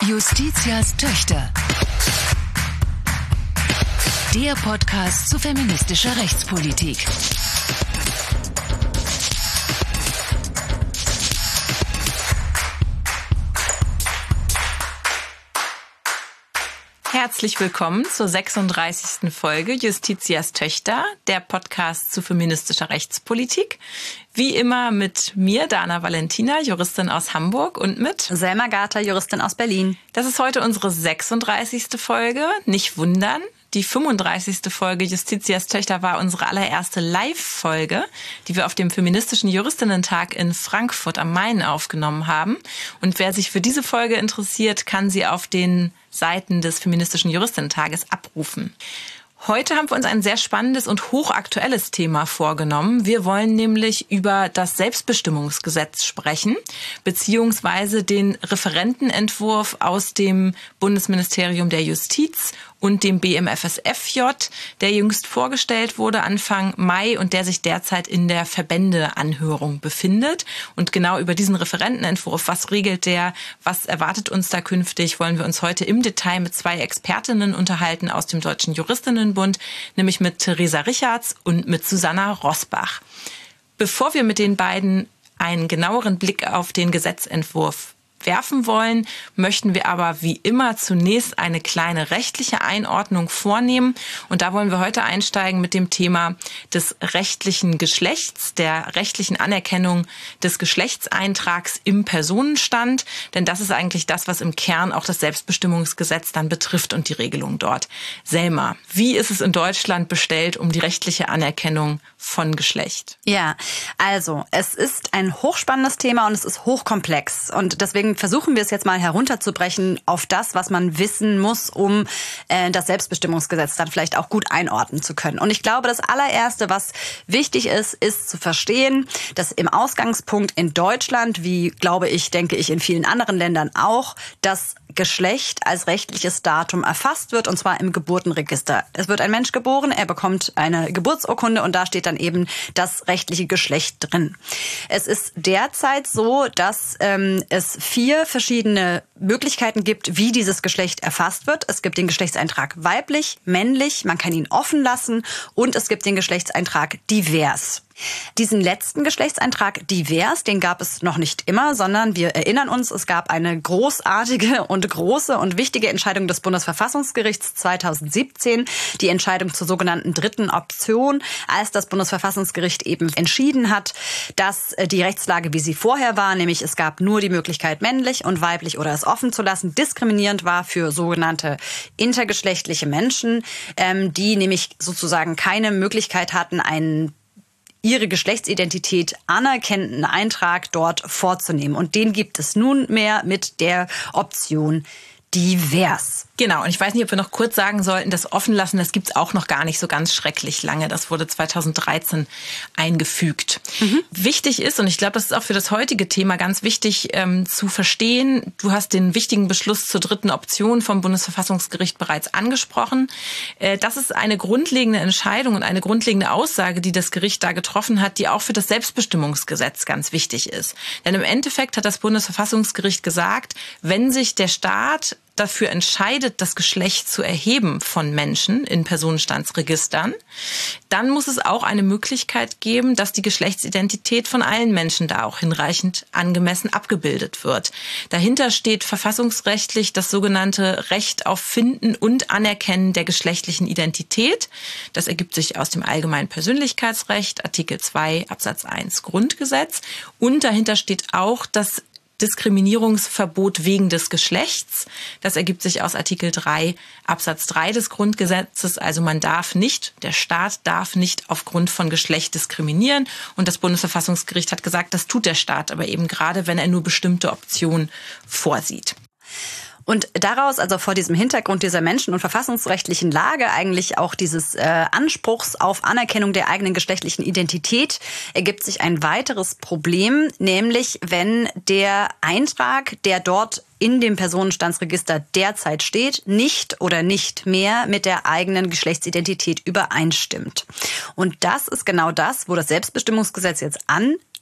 Justitias Töchter. Der Podcast zu feministischer Rechtspolitik. Herzlich willkommen zur 36. Folge Justitias Töchter, der Podcast zu feministischer Rechtspolitik. Wie immer mit mir, Dana Valentina, Juristin aus Hamburg, und mit Selma Gater, Juristin aus Berlin. Das ist heute unsere 36. Folge. Nicht wundern. Die 35. Folge Justitias Töchter war unsere allererste Live-Folge, die wir auf dem Feministischen Juristinnentag in Frankfurt am Main aufgenommen haben. Und wer sich für diese Folge interessiert, kann sie auf den Seiten des Feministischen Juristinnentages abrufen. Heute haben wir uns ein sehr spannendes und hochaktuelles Thema vorgenommen. Wir wollen nämlich über das Selbstbestimmungsgesetz sprechen, beziehungsweise den Referentenentwurf aus dem Bundesministerium der Justiz und dem BMFSFJ, der jüngst vorgestellt wurde Anfang Mai und der sich derzeit in der Verbändeanhörung befindet. Und genau über diesen Referentenentwurf, was regelt der, was erwartet uns da künftig, wollen wir uns heute im Detail mit zwei Expertinnen unterhalten aus dem Deutschen Juristinnenbund, nämlich mit Theresa Richards und mit Susanna Rosbach. Bevor wir mit den beiden einen genaueren Blick auf den Gesetzentwurf werfen wollen, möchten wir aber wie immer zunächst eine kleine rechtliche Einordnung vornehmen. Und da wollen wir heute einsteigen mit dem Thema des rechtlichen Geschlechts, der rechtlichen Anerkennung des Geschlechtseintrags im Personenstand. Denn das ist eigentlich das, was im Kern auch das Selbstbestimmungsgesetz dann betrifft und die Regelung dort. Selma, wie ist es in Deutschland bestellt um die rechtliche Anerkennung von Geschlecht? Ja, also es ist ein hochspannendes Thema und es ist hochkomplex. Und deswegen versuchen wir es jetzt mal herunterzubrechen auf das, was man wissen muss, um das Selbstbestimmungsgesetz dann vielleicht auch gut einordnen zu können. Und ich glaube, das allererste, was wichtig ist, ist zu verstehen, dass im Ausgangspunkt in Deutschland, wie glaube ich, denke ich, in vielen anderen Ländern auch, das Geschlecht als rechtliches Datum erfasst wird, und zwar im Geburtenregister. Es wird ein Mensch geboren, er bekommt eine Geburtsurkunde und da steht dann eben das rechtliche Geschlecht drin. Es ist derzeit so, dass es 4 verschiedene Möglichkeiten gibt, wie dieses Geschlecht erfasst wird. Es gibt den Geschlechtseintrag weiblich, männlich, man kann ihn offen lassen, und es gibt den Geschlechtseintrag divers. Diesen letzten Geschlechtseintrag divers, den gab es noch nicht immer, sondern wir erinnern uns, es gab eine großartige und große und wichtige Entscheidung des Bundesverfassungsgerichts 2017, die Entscheidung zur sogenannten dritten Option, als das Bundesverfassungsgericht eben entschieden hat, dass die Rechtslage, wie sie vorher war, nämlich es gab nur die Möglichkeit, männlich und weiblich oder es offen zu lassen, diskriminierend war für sogenannte intergeschlechtliche Menschen, die nämlich sozusagen keine Möglichkeit hatten, ihre Geschlechtsidentität anerkennenden Eintrag dort vorzunehmen. Und den gibt es nunmehr mit der Option divers. Genau, und ich weiß nicht, ob wir noch kurz sagen sollten, das Offenlassen, das gibt's auch noch gar nicht so ganz schrecklich lange. Das wurde 2013 eingefügt. Wichtig ist, und ich glaube, das ist auch für das heutige Thema ganz wichtig zu verstehen, du hast den wichtigen Beschluss zur dritten Option vom Bundesverfassungsgericht bereits angesprochen. Das ist eine grundlegende Entscheidung und eine grundlegende Aussage, die das Gericht da getroffen hat, die auch für das Selbstbestimmungsgesetz ganz wichtig ist. Denn im Endeffekt hat das Bundesverfassungsgericht gesagt, wenn sich der Staat dafür entscheidet, das Geschlecht zu erheben von Menschen in Personenstandsregistern, dann muss es auch eine Möglichkeit geben, dass die Geschlechtsidentität von allen Menschen da auch hinreichend angemessen abgebildet wird. Dahinter steht verfassungsrechtlich das sogenannte Recht auf Finden und Anerkennen der geschlechtlichen Identität. Das ergibt sich aus dem Allgemeinen Persönlichkeitsrecht, Artikel 2 Absatz 1 Grundgesetz. Und dahinter steht auch das Diskriminierungsverbot wegen des Geschlechts. Das ergibt sich aus Artikel 3 Absatz 3 des Grundgesetzes. Also man darf nicht, der Staat darf nicht aufgrund von Geschlecht diskriminieren. Und das Bundesverfassungsgericht hat gesagt, das tut der Staat aber eben gerade, wenn er nur bestimmte Optionen vorsieht. Und daraus, also vor diesem Hintergrund dieser menschen- und verfassungsrechtlichen Lage, eigentlich auch dieses Anspruchs auf Anerkennung der eigenen geschlechtlichen Identität, ergibt sich ein weiteres Problem, nämlich wenn der Eintrag, der dort in dem Personenstandsregister derzeit steht, nicht oder nicht mehr mit der eigenen Geschlechtsidentität übereinstimmt. Und das ist genau das, wo das Selbstbestimmungsgesetz jetzt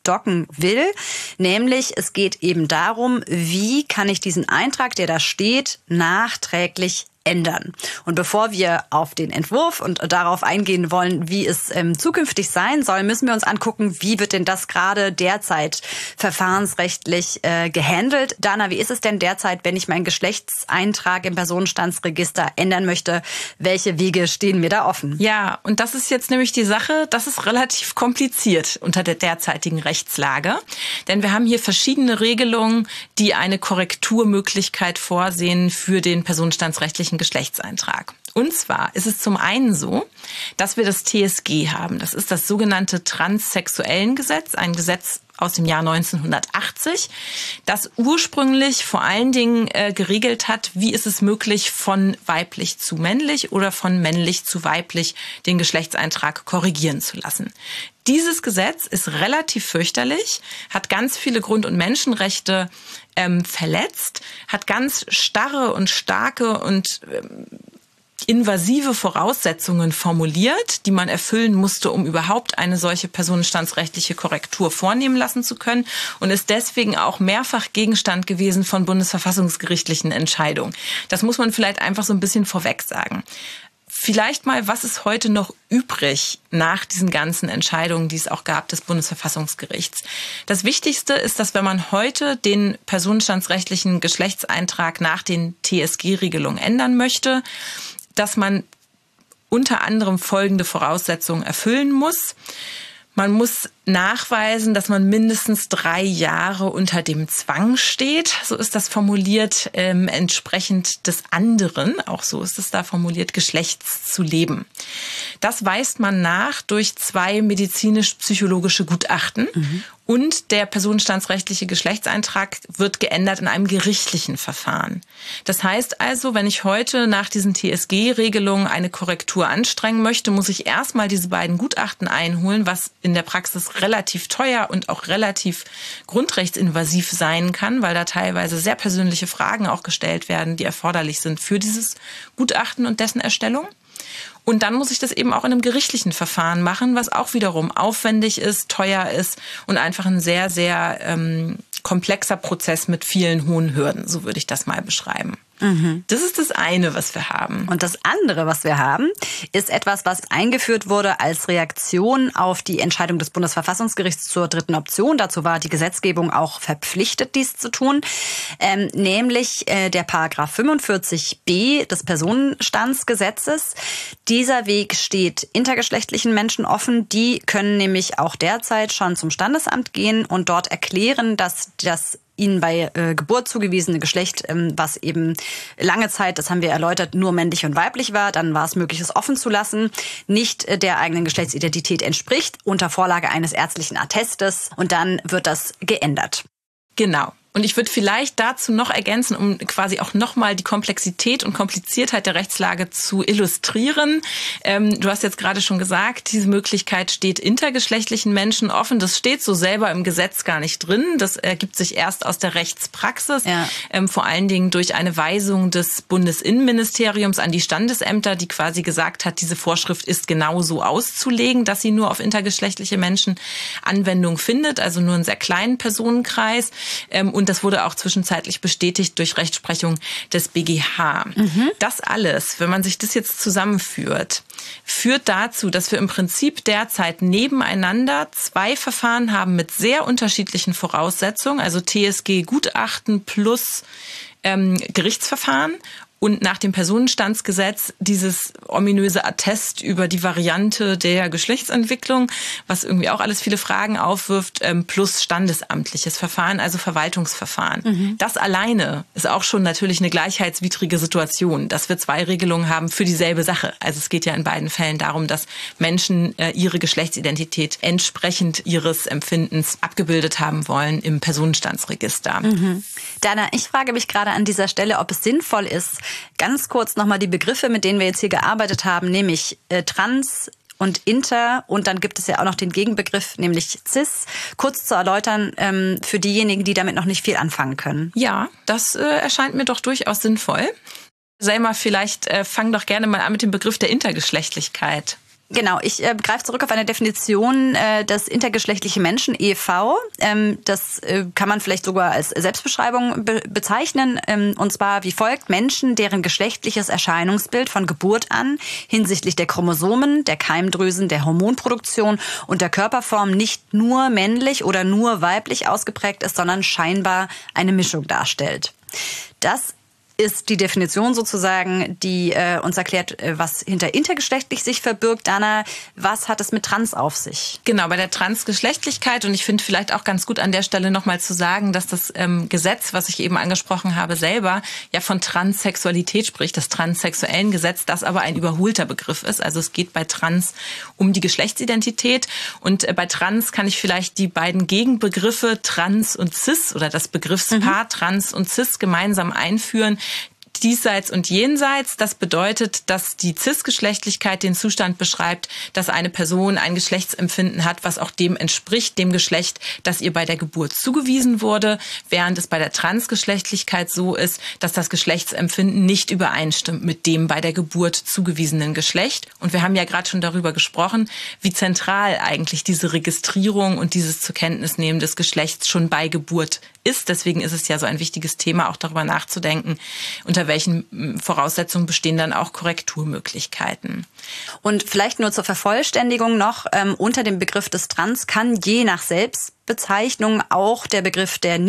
aufdocken will. Nämlich, es geht eben darum, wie kann ich diesen Eintrag, der da steht, nachträglich ändern. Und bevor wir auf den Entwurf und darauf eingehen wollen, wie es zukünftig sein soll, müssen wir uns angucken, wie wird denn das gerade derzeit verfahrensrechtlich gehandelt. Dana, wie ist es denn derzeit, wenn ich meinen Geschlechtseintrag im Personenstandsregister ändern möchte? Welche Wege stehen mir da offen? Ja, und das ist jetzt nämlich die Sache, das ist relativ kompliziert unter der derzeitigen Rechtslage. Denn wir haben hier verschiedene Regelungen, die eine Korrekturmöglichkeit vorsehen für den personenstandsrechtlichen Geschlechtseintrag. Und zwar ist es zum einen so, dass wir das TSG haben. Das ist das sogenannte Transsexuellengesetz, ein Gesetz aus dem Jahr 1980, das ursprünglich vor allen Dingen geregelt hat, wie ist es möglich, von weiblich zu männlich oder von männlich zu weiblich den Geschlechtseintrag korrigieren zu lassen. Dieses Gesetz ist relativ fürchterlich, hat ganz viele Grund- und Menschenrechte verletzt, hat ganz starre und starke und invasive Voraussetzungen formuliert, die man erfüllen musste, um überhaupt eine solche personenstandsrechtliche Korrektur vornehmen lassen zu können, und ist deswegen auch mehrfach Gegenstand gewesen von bundesverfassungsgerichtlichen Entscheidungen. Das muss man vielleicht einfach so ein bisschen vorweg sagen. Vielleicht mal, was ist heute noch übrig nach diesen ganzen Entscheidungen, die es auch gab des Bundesverfassungsgerichts? Das Wichtigste ist, dass wenn man heute den personenstandsrechtlichen Geschlechtseintrag nach den TSG-Regelungen ändern möchte, dass man unter anderem folgende Voraussetzungen erfüllen muss. Man muss nachweisen, dass man mindestens 3 Jahre unter dem Zwang steht. So ist das formuliert, entsprechend des anderen, auch so ist es da formuliert, Geschlechts zu leben. Das weist man nach durch 2 medizinisch-psychologische Gutachten. Und der personenstandsrechtliche Geschlechtseintrag wird geändert in einem gerichtlichen Verfahren. Das heißt also, wenn ich heute nach diesen TSG-Regelungen eine Korrektur anstrengen möchte, muss ich erstmal diese beiden Gutachten einholen, was in der Praxis relativ teuer und auch relativ grundrechtsinvasiv sein kann, weil da teilweise sehr persönliche Fragen auch gestellt werden, die erforderlich sind für dieses Gutachten und dessen Erstellung. Und dann muss ich das eben auch in einem gerichtlichen Verfahren machen, was auch wiederum aufwendig ist, teuer ist und einfach ein sehr, sehr komplexer Prozess mit vielen hohen Hürden. So würde ich das mal beschreiben. Das ist das eine, was wir haben. Und das andere, was wir haben, ist etwas, was eingeführt wurde als Reaktion auf die Entscheidung des Bundesverfassungsgerichts zur dritten Option. Dazu war die Gesetzgebung auch verpflichtet, dies zu tun. Nämlich der Paragraph 45b des Personenstandsgesetzes. Dieser Weg steht intergeschlechtlichen Menschen offen. Die können nämlich auch derzeit schon zum Standesamt gehen und dort erklären, dass das ihnen bei Geburt zugewiesene Geschlecht, was eben lange Zeit, das haben wir erläutert, nur männlich und weiblich war, dann war es möglich, es offen zu lassen, nicht der eigenen Geschlechtsidentität entspricht, unter Vorlage eines ärztlichen Attestes, und dann wird das geändert. Genau. Und ich würde vielleicht dazu noch ergänzen, um quasi auch nochmal die Komplexität und Kompliziertheit der Rechtslage zu illustrieren. Du hast jetzt gerade schon gesagt, diese Möglichkeit steht intergeschlechtlichen Menschen offen. Das steht so selber im Gesetz gar nicht drin. Das ergibt sich erst aus der Rechtspraxis, vor allen Dingen durch eine Weisung des Bundesinnenministeriums an die Standesämter, die quasi gesagt hat, diese Vorschrift ist genau so auszulegen, dass sie nur auf intergeschlechtliche Menschen Anwendung findet, also nur einen sehr kleinen Personenkreis. Und das wurde auch zwischenzeitlich bestätigt durch Rechtsprechung des BGH. Das alles, wenn man sich das jetzt zusammenführt, führt dazu, dass wir im Prinzip derzeit nebeneinander 2 Verfahren haben mit sehr unterschiedlichen Voraussetzungen, also TSG-Gutachten plus Gerichtsverfahren. Und nach dem Personenstandsgesetz dieses ominöse Attest über die Variante der Geschlechtsentwicklung, was irgendwie auch alles viele Fragen aufwirft, plus standesamtliches Verfahren, also Verwaltungsverfahren. Das alleine ist auch schon natürlich eine gleichheitswidrige Situation, dass wir 2 Regelungen haben für dieselbe Sache. Also es geht ja in beiden Fällen darum, dass Menschen ihre Geschlechtsidentität entsprechend ihres Empfindens abgebildet haben wollen im Personenstandsregister. Dana, ich frage mich gerade an dieser Stelle, ob es sinnvoll ist, ganz kurz nochmal die Begriffe, mit denen wir jetzt hier gearbeitet haben, nämlich trans und inter, und dann gibt es ja auch noch den Gegenbegriff, nämlich cis, kurz zu erläutern für diejenigen, die damit noch nicht viel anfangen können. Ja, das erscheint mir doch durchaus sinnvoll. Selma, vielleicht fang doch gerne mal an mit dem Begriff der Intergeschlechtlichkeit. Genau, ich greife zurück auf eine Definition des intergeschlechtlichen Menschen, EV. Das kann man vielleicht sogar als Selbstbeschreibung bezeichnen. Und zwar wie folgt: Menschen, deren geschlechtliches Erscheinungsbild von Geburt an hinsichtlich der Chromosomen, der Keimdrüsen, der Hormonproduktion und der Körperform nicht nur männlich oder nur weiblich ausgeprägt ist, sondern scheinbar eine Mischung darstellt. Das ist die Definition sozusagen, die uns erklärt, was hinter intergeschlechtlich sich verbirgt. Dana, was hat es mit Trans auf sich? Genau, bei der Transgeschlechtlichkeit, und ich finde vielleicht auch ganz gut an der Stelle nochmal zu sagen, dass das Gesetz, was ich eben angesprochen habe, selber ja von Transsexualität spricht, das transsexuellen Gesetz, das aber ein überholter Begriff ist. Also es geht bei Trans um die Geschlechtsidentität, und bei Trans kann ich vielleicht die beiden Gegenbegriffe Trans und Cis oder das Begriffspaar Trans und Cis gemeinsam einführen. Diesseits und jenseits, das bedeutet, dass die Cis-Geschlechtlichkeit den Zustand beschreibt, dass eine Person ein Geschlechtsempfinden hat, was auch dem entspricht, dem Geschlecht, das ihr bei der Geburt zugewiesen wurde, während es bei der Transgeschlechtlichkeit so ist, dass das Geschlechtsempfinden nicht übereinstimmt mit dem bei der Geburt zugewiesenen Geschlecht. Und wir haben ja gerade schon darüber gesprochen, wie zentral eigentlich diese Registrierung und dieses Zur-Kenntnis-Nehmen des Geschlechts schon bei Geburt ist. Deswegen ist es ja so ein wichtiges Thema, auch darüber nachzudenken, unter welchen Voraussetzungen bestehen dann auch Korrekturmöglichkeiten. Und vielleicht nur zur Vervollständigung noch, unter dem Begriff des Trans kann je nach Selbstbezeichnung auch der Begriff der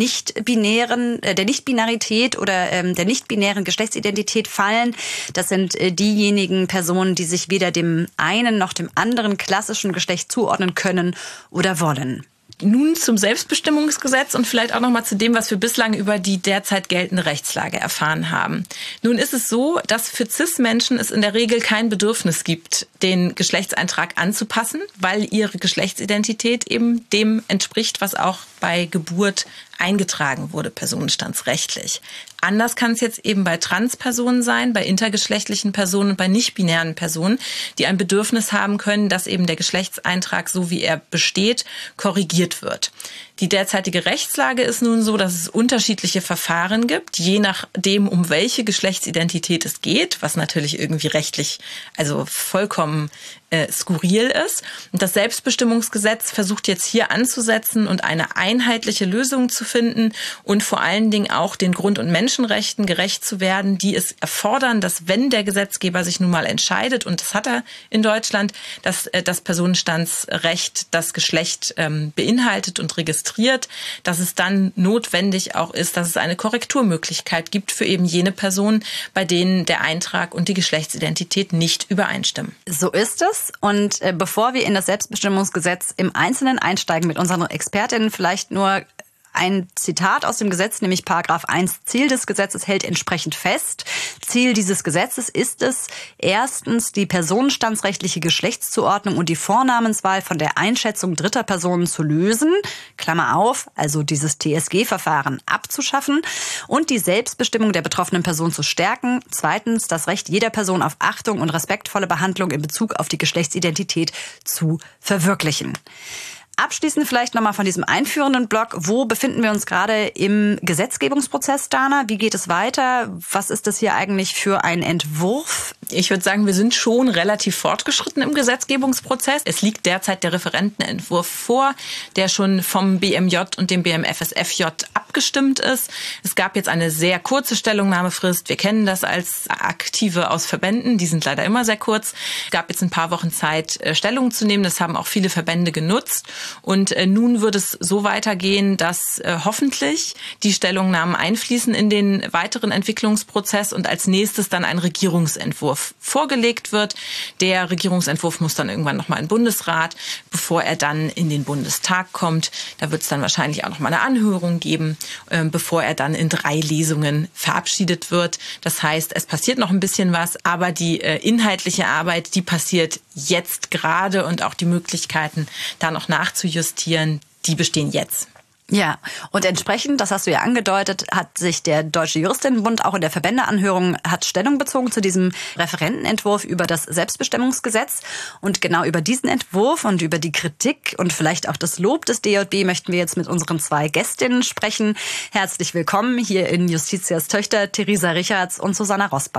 Nichtbinarität oder der nichtbinären Geschlechtsidentität fallen. Das sind diejenigen Personen, die sich weder dem einen noch dem anderen klassischen Geschlecht zuordnen können oder wollen. Nun zum Selbstbestimmungsgesetz und vielleicht auch noch mal zu dem, was wir bislang über die derzeit geltende Rechtslage erfahren haben. Nun ist es so, dass für Cis-Menschen es in der Regel kein Bedürfnis gibt, den Geschlechtseintrag anzupassen, weil ihre Geschlechtsidentität eben dem entspricht, was auch bei Geburt eingetragen wurde, personenstandsrechtlich. Anders kann es jetzt eben bei Transpersonen sein, bei intergeschlechtlichen Personen und bei nicht-binären Personen, die ein Bedürfnis haben können, dass eben der Geschlechtseintrag, so wie er besteht, korrigiert wird. Die derzeitige Rechtslage ist nun so, dass es unterschiedliche Verfahren gibt, je nachdem, um welche Geschlechtsidentität es geht, was natürlich irgendwie rechtlich also vollkommen skurril ist. Und das Selbstbestimmungsgesetz versucht jetzt hier anzusetzen und eine einheitliche Lösung zu finden und vor allen Dingen auch den Grund- und Menschenrechten gerecht zu werden, die es erfordern, dass wenn der Gesetzgeber sich nun mal entscheidet, und das hat er in Deutschland, dass das Personenstandsrecht das Geschlecht beinhaltet und registriert, dass es dann notwendig auch ist, dass es eine Korrekturmöglichkeit gibt für eben jene Personen, bei denen der Eintrag und die Geschlechtsidentität nicht übereinstimmen. So ist es. Und bevor wir in das Selbstbestimmungsgesetz im Einzelnen einsteigen mit unseren Expertinnen, vielleicht nur ein Zitat aus dem Gesetz, nämlich Paragraph 1 Ziel des Gesetzes hält entsprechend fest. Ziel dieses Gesetzes ist es, erstens die personenstandsrechtliche Geschlechtszuordnung und die Vornamenswahl von der Einschätzung dritter Personen zu lösen, Klammer auf, also dieses TSG-Verfahren abzuschaffen und die Selbstbestimmung der betroffenen Person zu stärken. Zweitens das Recht jeder Person auf Achtung und respektvolle Behandlung in Bezug auf die Geschlechtsidentität zu verwirklichen. Abschließend vielleicht nochmal von diesem einführenden Block. Wo befinden wir uns gerade im Gesetzgebungsprozess, Dana? Wie geht es weiter? Was ist das hier eigentlich für ein Entwurf? Ich würde sagen, wir sind schon relativ fortgeschritten im Gesetzgebungsprozess. Es liegt derzeit der Referentenentwurf vor, der schon vom BMJ und dem BMFSFJ abgestimmt ist. Es gab jetzt eine sehr kurze Stellungnahmefrist. Wir kennen das als Aktive aus Verbänden. Die sind leider immer sehr kurz. Es gab jetzt ein paar Wochen Zeit, Stellung zu nehmen. Das haben auch viele Verbände genutzt. Und nun wird es so weitergehen, dass hoffentlich die Stellungnahmen einfließen in den weiteren Entwicklungsprozess und als nächstes dann ein Regierungsentwurf vorgelegt wird. Der Regierungsentwurf muss dann irgendwann nochmal in den Bundesrat, bevor er dann in den Bundestag kommt. Da wird es dann wahrscheinlich auch nochmal eine Anhörung geben, bevor er dann in 3 Lesungen verabschiedet wird. Das heißt, es passiert noch ein bisschen was, aber die inhaltliche Arbeit, die passiert jetzt gerade und auch die Möglichkeiten, da noch nachzujustieren, die bestehen jetzt. Ja, und entsprechend, das hast du ja angedeutet, hat sich der Deutsche Juristinnenbund auch in der Verbändeanhörung hat Stellung bezogen zu diesem Referentenentwurf über das Selbstbestimmungsgesetz. Und genau über diesen Entwurf und über die Kritik und vielleicht auch das Lob des DJB möchten wir jetzt mit unseren 2 Gästinnen sprechen. Herzlich willkommen hier in Justitias Töchter, Theresa Richards und Susanna Rosbach.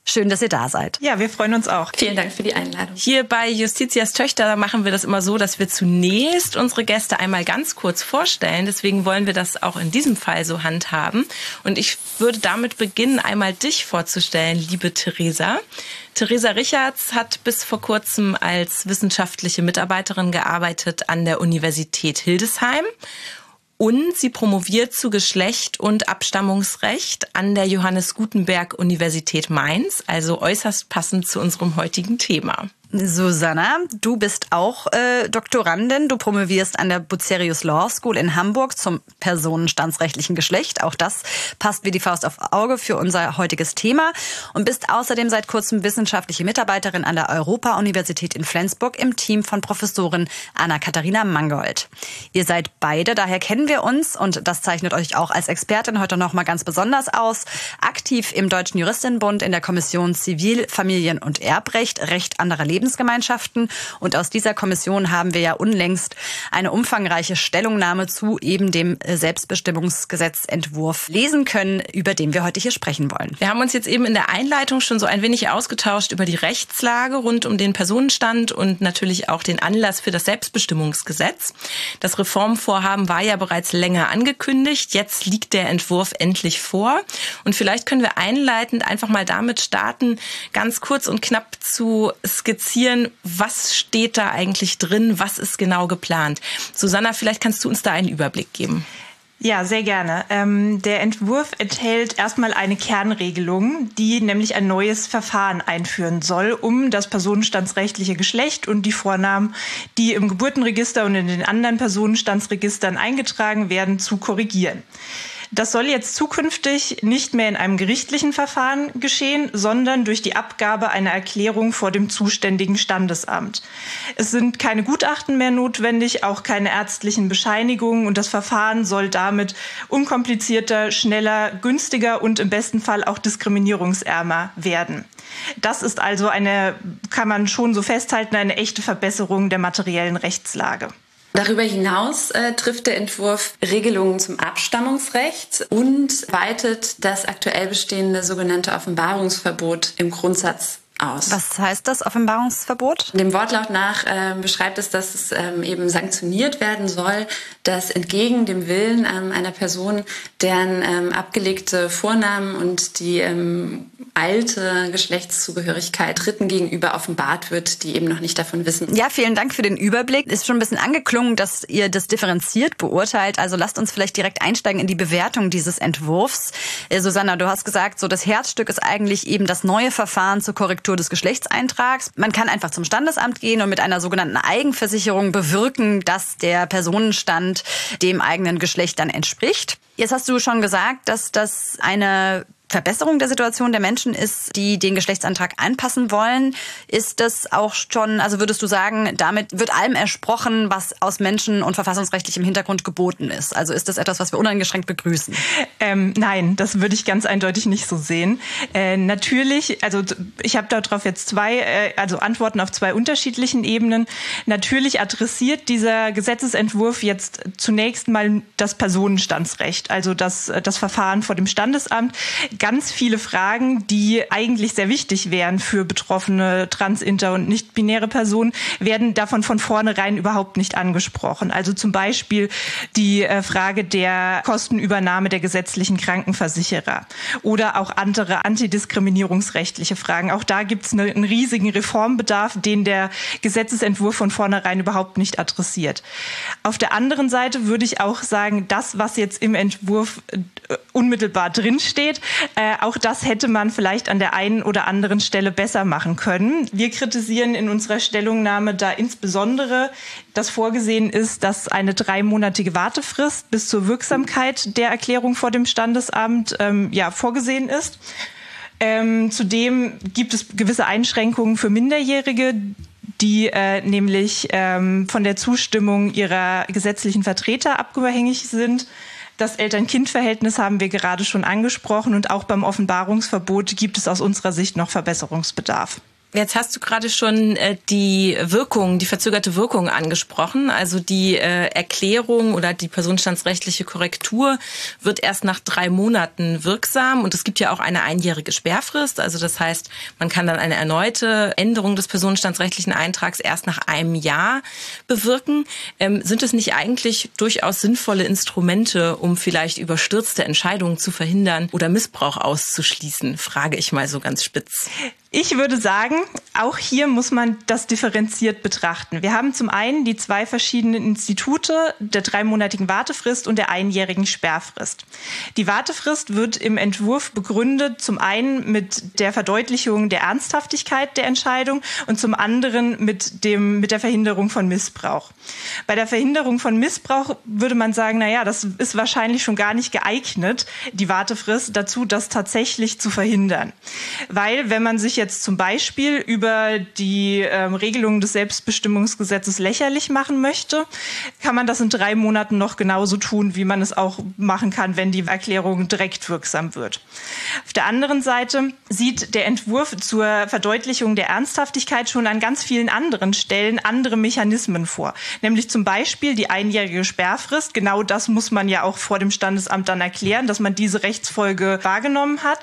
Schön, dass ihr da seid. Ja, wir freuen uns auch. Vielen Dank für die Einladung. Hier bei Justitias Töchter machen wir das immer so, dass wir zunächst unsere Gäste einmal ganz kurz vorstellen. Deswegen wollen wir das auch in diesem Fall so handhaben. Und ich würde damit beginnen, einmal dich vorzustellen, liebe Theresa. Theresa Richards hat bis vor kurzem als wissenschaftliche Mitarbeiterin gearbeitet an der Universität Hildesheim. Und sie promoviert zu Geschlecht und Abstammungsrecht an der Johannes Gutenberg Universität Mainz, also äußerst passend zu unserem heutigen Thema. Susanna, du bist auch Doktorandin. Du promovierst an der Bucerius Law School in Hamburg zum personenstandsrechtlichen Geschlecht. Auch das passt wie die Faust aufs Auge für unser heutiges Thema. Und bist außerdem seit kurzem wissenschaftliche Mitarbeiterin an der Europa-Universität in Flensburg im Team von Professorin Anna-Katharina Mangold. Ihr seid beide, daher kennen wir uns und das zeichnet euch auch als Expertin heute noch mal ganz besonders aus. Aktiv im Deutschen Juristinnenbund in der Kommission Zivil-, Familien- und Erbrecht, Recht anderer Lebensgemeinschaften. Und aus dieser Kommission haben wir ja unlängst eine umfangreiche Stellungnahme zu eben dem Selbstbestimmungsgesetzentwurf lesen können, über den wir heute hier sprechen wollen. Wir haben uns jetzt eben in der Einleitung schon so ein wenig ausgetauscht über die Rechtslage rund um den Personenstand und natürlich auch den Anlass für das Selbstbestimmungsgesetz. Das Reformvorhaben war ja bereits länger angekündigt. Jetzt liegt der Entwurf endlich vor. Und vielleicht können wir einleitend einfach mal damit starten, ganz kurz und knapp zu skizzieren, was steht da eigentlich drin, was ist genau geplant. Susanna, vielleicht kannst du uns da einen Überblick geben. Ja, sehr gerne. Der Entwurf enthält erstmal eine Kernregelung, die nämlich ein neues Verfahren einführen soll, um das personenstandsrechtliche Geschlecht und die Vornamen, die im Geburtenregister und in den anderen Personenstandsregistern eingetragen werden, zu korrigieren. Das soll jetzt zukünftig nicht mehr in einem gerichtlichen Verfahren geschehen, sondern durch die Abgabe einer Erklärung vor dem zuständigen Standesamt. Es sind keine Gutachten mehr notwendig, auch keine ärztlichen Bescheinigungen und das Verfahren soll damit unkomplizierter, schneller, günstiger und im besten Fall auch diskriminierungsärmer werden. Das ist also kann man schon so festhalten, eine echte Verbesserung der materiellen Rechtslage. Darüber hinaus trifft der Entwurf Regelungen zum Abstammungsrecht und weitet das aktuell bestehende sogenannte Offenbarungsverbot im Grundsatz aus. Was heißt das Offenbarungsverbot? Dem Wortlaut nach beschreibt es, dass es eben sanktioniert werden soll, dass entgegen dem Willen einer Person, deren abgelegte Vornamen und die alte Geschlechtszugehörigkeit Dritten gegenüber offenbart wird, die eben noch nicht davon wissen. Ja, vielen Dank für den Überblick. Ist schon ein bisschen angeklungen, dass ihr das differenziert beurteilt. Also lasst uns vielleicht direkt einsteigen in die Bewertung dieses Entwurfs. Susanna, du hast gesagt, so das Herzstück ist eigentlich eben das neue Verfahren zur Korrektur des Geschlechtseintrags. Man kann einfach zum Standesamt gehen und mit einer sogenannten Eigenversicherung bewirken, dass der Personenstand dem eigenen Geschlecht dann entspricht. Jetzt hast du schon gesagt, dass das eine Verbesserung der Situation der Menschen ist, die den Geschlechtsantrag anpassen wollen. Ist das auch schon, also würdest du sagen, damit wird allem ersprochen, was aus menschen- und verfassungsrechtlichem Hintergrund geboten ist? Also ist das etwas, was wir uneingeschränkt begrüßen? Nein, das würde ich ganz eindeutig nicht so sehen. Natürlich, also ich habe darauf jetzt Antworten auf zwei unterschiedlichen Ebenen. Natürlich adressiert dieser Gesetzesentwurf jetzt zunächst mal das Personenstandsrecht, also das Verfahren vor dem Standesamt. Ganz viele Fragen, die eigentlich sehr wichtig wären für betroffene trans-, inter- und nicht-binäre Personen, werden davon von vornherein überhaupt nicht angesprochen. Also zum Beispiel die Frage der Kostenübernahme der gesetzlichen Krankenversicherer oder auch andere antidiskriminierungsrechtliche Fragen. Auch da gibt es einen riesigen Reformbedarf, den der Gesetzesentwurf von vornherein überhaupt nicht adressiert. Auf der anderen Seite würde ich auch sagen, das, was jetzt im Entwurf unmittelbar drinsteht, auch das hätte man vielleicht an der einen oder anderen Stelle besser machen können. Wir kritisieren in unserer Stellungnahme da insbesondere, dass vorgesehen ist, dass eine 3-monatige Wartefrist bis zur Wirksamkeit der Erklärung vor dem Standesamt vorgesehen ist. Zudem gibt es gewisse Einschränkungen für Minderjährige, die nämlich von der Zustimmung ihrer gesetzlichen Vertreter abhängig sind. Das Eltern-Kind-Verhältnis haben wir gerade schon angesprochen und auch beim Offenbarungsverbot gibt es aus unserer Sicht noch Verbesserungsbedarf. Jetzt hast du gerade schon die verzögerte Wirkung angesprochen. Also die Erklärung oder die personenstandsrechtliche Korrektur wird erst nach 3 Monaten wirksam. Und es gibt ja auch eine 1-jährige Sperrfrist. Also das heißt, man kann dann eine erneute Änderung des personenstandsrechtlichen Eintrags erst nach 1 Jahr bewirken. Sind es nicht eigentlich durchaus sinnvolle Instrumente, um vielleicht überstürzte Entscheidungen zu verhindern oder Missbrauch auszuschließen? Frage ich mal so ganz spitz. Ich würde sagen, auch hier muss man das differenziert betrachten. Wir haben zum einen die 2 verschiedenen Institute der 3-monatigen Wartefrist und der 1-jährigen Sperrfrist. Die Wartefrist wird im Entwurf begründet, zum einen mit der Verdeutlichung der Ernsthaftigkeit der Entscheidung und zum anderen mit der Verhinderung von Missbrauch. Bei der Verhinderung von Missbrauch würde man sagen, das ist wahrscheinlich schon gar nicht geeignet, die Wartefrist dazu, das tatsächlich zu verhindern. Weil, wenn man sich jetzt zum Beispiel über die Regelungen des Selbstbestimmungsgesetzes lächerlich machen möchte, kann man das in 3 Monaten noch genauso tun, wie man es auch machen kann, wenn die Erklärung direkt wirksam wird. Auf der anderen Seite sieht der Entwurf zur Verdeutlichung der Ernsthaftigkeit schon an ganz vielen anderen Stellen andere Mechanismen vor. Nämlich zum Beispiel die 1-jährige Sperrfrist. Genau das muss man ja auch vor dem Standesamt dann erklären, dass man diese Rechtsfolge wahrgenommen hat.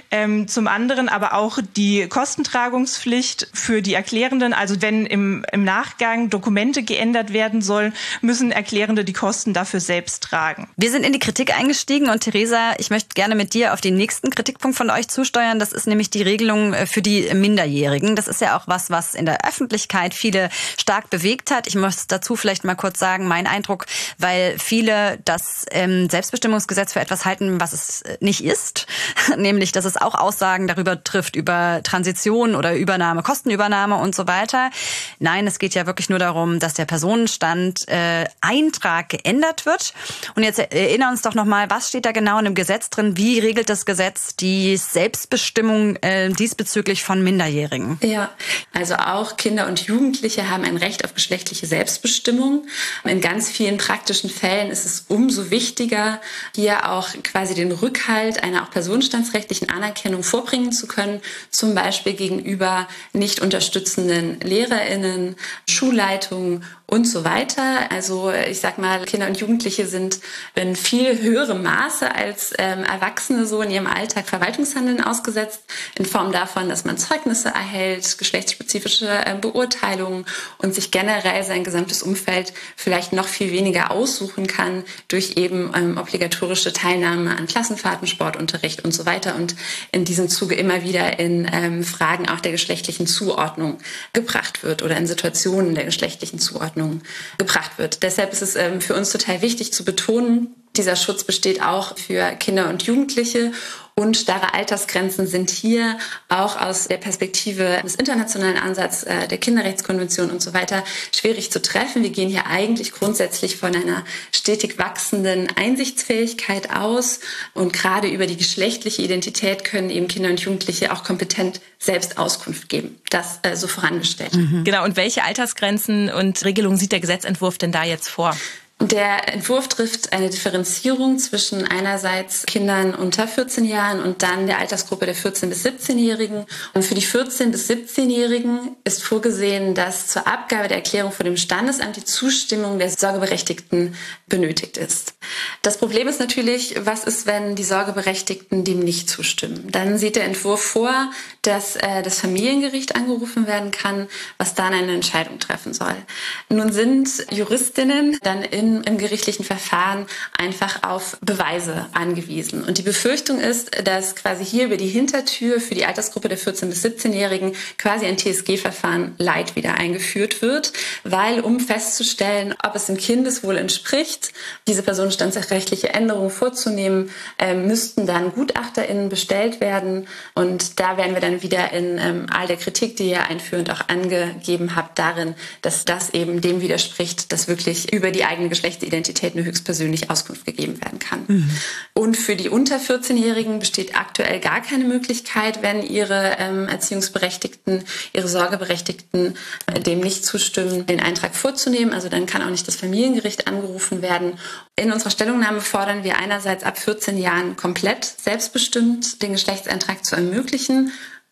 Zum anderen aber auch die Kostentragungspflicht für die Erklärenden. Also wenn im Nachgang Dokumente geändert werden sollen, müssen Erklärende die Kosten dafür selbst tragen. Wir sind in die Kritik eingestiegen und Theresa, ich möchte gerne mit dir auf den nächsten Kritikpunkt von euch zusteuern. Das ist nämlich die Regelung für die Minderjährigen. Das ist ja auch was in der Öffentlichkeit viele stark bewegt hat. Ich muss dazu vielleicht mal kurz sagen, mein Eindruck, weil viele das Selbstbestimmungsgesetz für etwas halten, was es nicht ist. Nämlich, dass es auch Aussagen darüber trifft, über Transition oder Übernahme, Kostenübernahme und so weiter. Nein, es geht ja wirklich nur darum, dass der Personenstand Eintrag geändert wird. Und jetzt erinnern uns doch nochmal, was steht da genau in dem Gesetz drin? Wie regelt das Gesetz die Selbstbestimmung diesbezüglich von Minderjährigen? Ja, also auch Kinder und Jugendliche haben ein Recht auf geschlechtliche Selbstbestimmung. In ganz vielen praktischen Fällen ist es umso wichtiger, hier auch quasi den Rückhalt einer auch personenstandsrechtlichen Anerkennung vorbringen zu können, zum Beispiel gegenüber nicht unterstützenden LehrerInnen, Schulleitungen und so weiter. Also ich sag mal, Kinder und Jugendliche sind in viel höherem Maße als Erwachsene so in ihrem Alltag Verwaltungshandeln ausgesetzt, in Form davon, dass man Zeugnisse erhält, geschlechtsspezifische Beurteilungen und sich generell sein gesamtes Umfeld vielleicht noch viel weniger aussuchen kann durch eben obligatorische Teilnahme an Klassenfahrten, Sportunterricht und so weiter und in diesem Zuge immer wieder in Fragen auch der geschlechtlichen Zuordnung gebracht wird oder in Situationen der geschlechtlichen Zuordnung gebracht wird. Deshalb ist es für uns total wichtig zu betonen, dieser Schutz besteht auch für Kinder und Jugendliche und starre Altersgrenzen sind hier auch aus der Perspektive des internationalen Ansatzes der Kinderrechtskonvention und so weiter schwierig zu treffen. Wir gehen hier eigentlich grundsätzlich von einer stetig wachsenden Einsichtsfähigkeit aus und gerade über die geschlechtliche Identität können eben Kinder und Jugendliche auch kompetent selbst Auskunft geben. Das so vorangestellt. Genau, und welche Altersgrenzen und Regelungen sieht der Gesetzentwurf denn da jetzt vor? Der Entwurf trifft eine Differenzierung zwischen einerseits Kindern unter 14 Jahren und dann der Altersgruppe der 14- bis 17-Jährigen. Und für die 14- bis 17-Jährigen ist vorgesehen, dass zur Abgabe der Erklärung vor dem Standesamt die Zustimmung der Sorgeberechtigten benötigt ist. Das Problem ist natürlich, was ist, wenn die Sorgeberechtigten dem nicht zustimmen? Dann sieht der Entwurf vor, dass das Familiengericht angerufen werden kann, was dann eine Entscheidung treffen soll. Nun sind Juristinnen dann im gerichtlichen Verfahren einfach auf Beweise angewiesen. Und die Befürchtung ist, dass quasi hier über die Hintertür für die Altersgruppe der 14- bis 17-Jährigen quasi ein TSG-Verfahren light wieder eingeführt wird, weil um festzustellen, ob es dem Kindeswohl entspricht, diese personenstandsrechtliche Änderung vorzunehmen, müssten dann GutachterInnen bestellt werden. Und da werden wir dann wieder in all der Kritik, die ihr einführend auch angegeben habt, darin, dass das eben dem widerspricht, dass wirklich über die eigene Geschlechtsidentität nur höchstpersönlich Auskunft gegeben werden kann. Und für die unter 14-Jährigen besteht aktuell gar keine Möglichkeit, wenn ihre Erziehungsberechtigten, ihre Sorgeberechtigten dem nicht zustimmen, den Eintrag vorzunehmen. Also dann kann auch nicht das Familiengericht angerufen werden. In unserer Stellungnahme fordern wir einerseits ab 14 Jahren komplett selbstbestimmt den Geschlechtseintrag zu ermöglichen.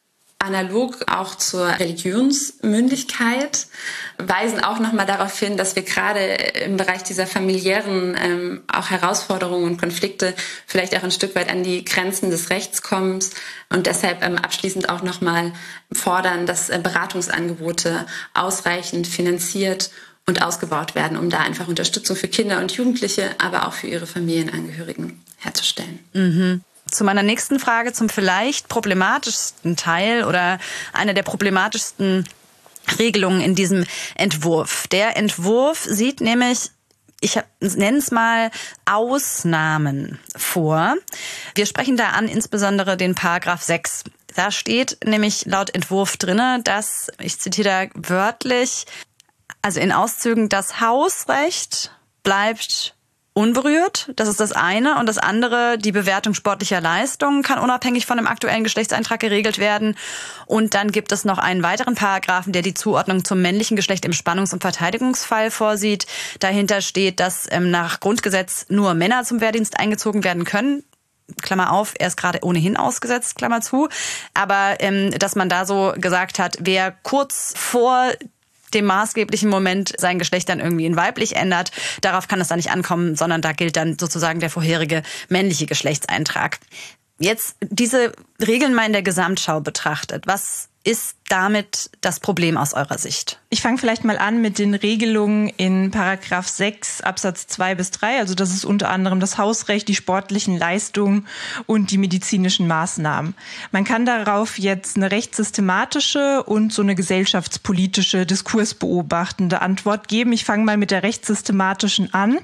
analog auch zur Religionsmündigkeit, weisen auch nochmal darauf hin, dass wir gerade im Bereich dieser familiären auch Herausforderungen und Konflikte vielleicht auch ein Stück weit an die Grenzen des Rechts kommen und deshalb abschließend auch nochmal fordern, dass Beratungsangebote ausreichend finanziert und ausgebaut werden, um da einfach Unterstützung für Kinder und Jugendliche, aber auch für ihre Familienangehörigen herzustellen. Mhm. Zu meiner nächsten Frage, zum vielleicht problematischsten Teil oder einer der problematischsten Regelungen in diesem Entwurf. Der Entwurf sieht nämlich, ich nenne es mal, Ausnahmen vor. Wir sprechen da an insbesondere den Paragraph 6. Da steht nämlich laut Entwurf drinne, dass, ich zitiere da wörtlich, also in Auszügen, das Hausrecht bleibt unberührt, das ist das eine. Und das andere, die Bewertung sportlicher Leistungen kann unabhängig von dem aktuellen Geschlechtseintrag geregelt werden. Und dann gibt es noch einen weiteren Paragraphen, der die Zuordnung zum männlichen Geschlecht im Spannungs- und Verteidigungsfall vorsieht. Dahinter steht, dass nach Grundgesetz nur Männer zum Wehrdienst eingezogen werden können. Klammer auf, er ist gerade ohnehin ausgesetzt, Klammer zu. Aber dass man da so gesagt hat, wer kurz vor dem maßgeblichen Moment sein Geschlecht dann irgendwie in weiblich ändert, darauf kann es dann nicht ankommen, sondern da gilt dann sozusagen der vorherige männliche Geschlechtseintrag. Jetzt diese Regeln mal in der Gesamtschau betrachtet. Was ist damit das Problem aus eurer Sicht? Ich fange vielleicht mal an mit den Regelungen in Paragraph 6 Absatz 2 bis 3. Also das ist unter anderem das Hausrecht, die sportlichen Leistungen und die medizinischen Maßnahmen. Man kann darauf jetzt eine rechtssystematische und so eine gesellschaftspolitische, diskursbeobachtende Antwort geben. Ich fange mal mit der rechtssystematischen an.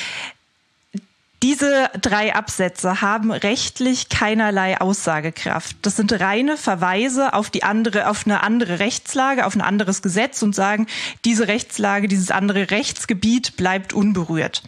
Diese 3 Absätze haben rechtlich keinerlei Aussagekraft. Das sind reine Verweise auf eine andere Rechtslage, auf ein anderes Gesetz und sagen, diese Rechtslage, dieses andere Rechtsgebiet bleibt unberührt.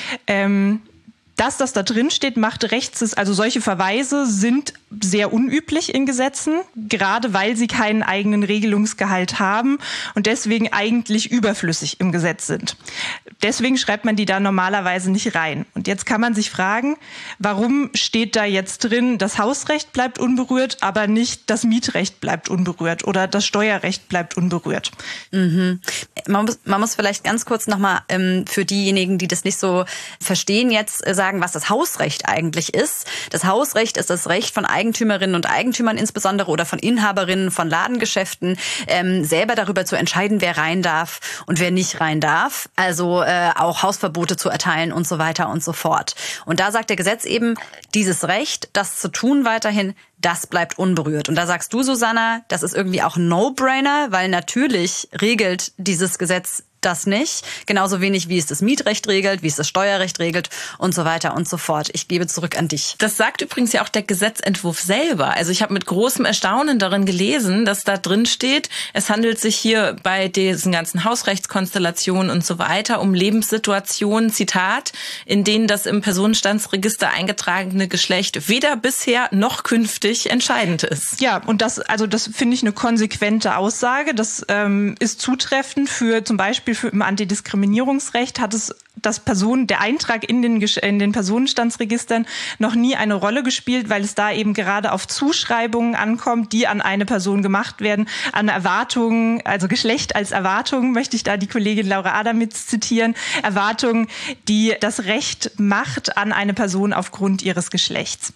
Dass das da drin steht, also solche Verweise sind sehr unüblich in Gesetzen, gerade weil sie keinen eigenen Regelungsgehalt haben und deswegen eigentlich überflüssig im Gesetz sind. Deswegen schreibt man die da normalerweise nicht rein. Und jetzt kann man sich fragen, warum steht da jetzt drin, das Hausrecht bleibt unberührt, aber nicht das Mietrecht bleibt unberührt oder das Steuerrecht bleibt unberührt. Mhm. Man muss vielleicht ganz kurz nochmal für diejenigen, die das nicht so verstehen, jetzt sagen, was das Hausrecht eigentlich ist. Das Hausrecht ist das Recht von Eigentümerinnen und Eigentümern insbesondere oder von Inhaberinnen von Ladengeschäften, selber darüber zu entscheiden, wer rein darf und wer nicht rein darf. Also auch Hausverbote zu erteilen und so weiter und so fort. Und da sagt der Gesetz eben, dieses Recht, das zu tun weiterhin, das bleibt unberührt. Und da sagst du, Susanna, das ist irgendwie auch ein No-Brainer, weil natürlich regelt dieses Gesetz das nicht. Genauso wenig, wie es das Mietrecht regelt, wie es das Steuerrecht regelt und so weiter und so fort. Ich gebe zurück an dich. Das sagt übrigens ja auch der Gesetzentwurf selber. Also ich habe mit großem Erstaunen darin gelesen, dass da drin steht, es handelt sich hier bei diesen ganzen Hausrechtskonstellationen und so weiter um Lebenssituationen, Zitat, in denen das im Personenstandsregister eingetragene Geschlecht weder bisher noch künftig entscheidend ist. Ja, und das finde ich eine konsequente Aussage. Das ist zutreffend für zum Beispiel im Antidiskriminierungsrecht hat es der Eintrag in den Personenstandsregistern noch nie eine Rolle gespielt, weil es da eben gerade auf Zuschreibungen ankommt, die an eine Person gemacht werden, an Erwartungen, also Geschlecht als Erwartungen, möchte ich da die Kollegin Laura Adamitz zitieren, Erwartungen, die das Recht macht an eine Person aufgrund ihres Geschlechts.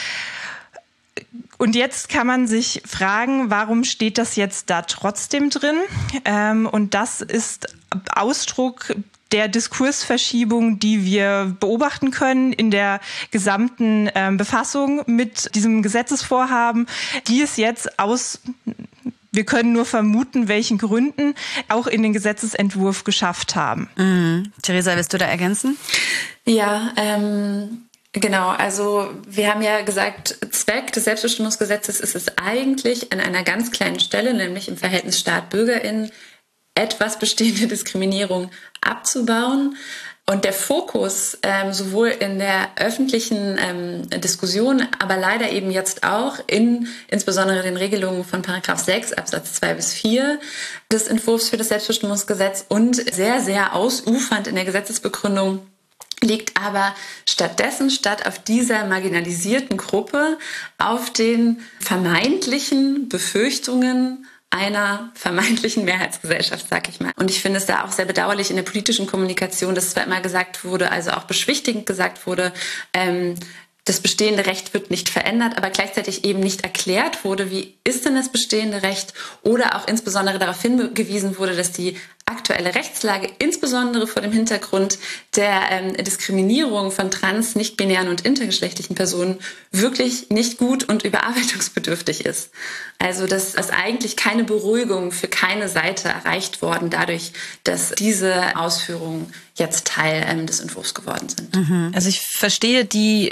Und jetzt kann man sich fragen, warum steht das jetzt da trotzdem drin? Und das ist Ausdruck der Diskursverschiebung, die wir beobachten können in der gesamten Befassung mit diesem Gesetzesvorhaben, die es jetzt wir können nur vermuten, welchen Gründen, auch in den Gesetzesentwurf geschafft haben. Mhm. Theresa, willst du da ergänzen? Ja, genau, also wir haben ja gesagt, Zweck des Selbstbestimmungsgesetzes ist es eigentlich an einer ganz kleinen Stelle, nämlich im Verhältnis Staat-BürgerInnen, etwas bestehende Diskriminierung abzubauen. Und der Fokus sowohl in der öffentlichen Diskussion, aber leider eben jetzt auch insbesondere den Regelungen von Paragraph 6 Absatz 2 bis 4 des Entwurfs für das Selbstbestimmungsgesetz und sehr, sehr ausufernd in der Gesetzesbegründung liegt aber stattdessen statt auf dieser marginalisierten Gruppe auf den vermeintlichen Befürchtungen einer vermeintlichen Mehrheitsgesellschaft, sag ich mal. Und ich finde es da auch sehr bedauerlich in der politischen Kommunikation, dass zwar immer gesagt wurde, also auch beschwichtigend gesagt wurde, das bestehende Recht wird nicht verändert, aber gleichzeitig eben nicht erklärt wurde, wie ist denn das bestehende Recht, oder auch insbesondere darauf hingewiesen wurde, dass die aktuelle Rechtslage, insbesondere vor dem Hintergrund der Diskriminierung von trans-, nicht-binären und intergeschlechtlichen Personen, wirklich nicht gut und überarbeitungsbedürftig ist. Also dass es eigentlich keine Beruhigung für keine Seite erreicht worden, dadurch, dass diese Ausführungen jetzt Teil des Entwurfs geworden sind. Also ich verstehe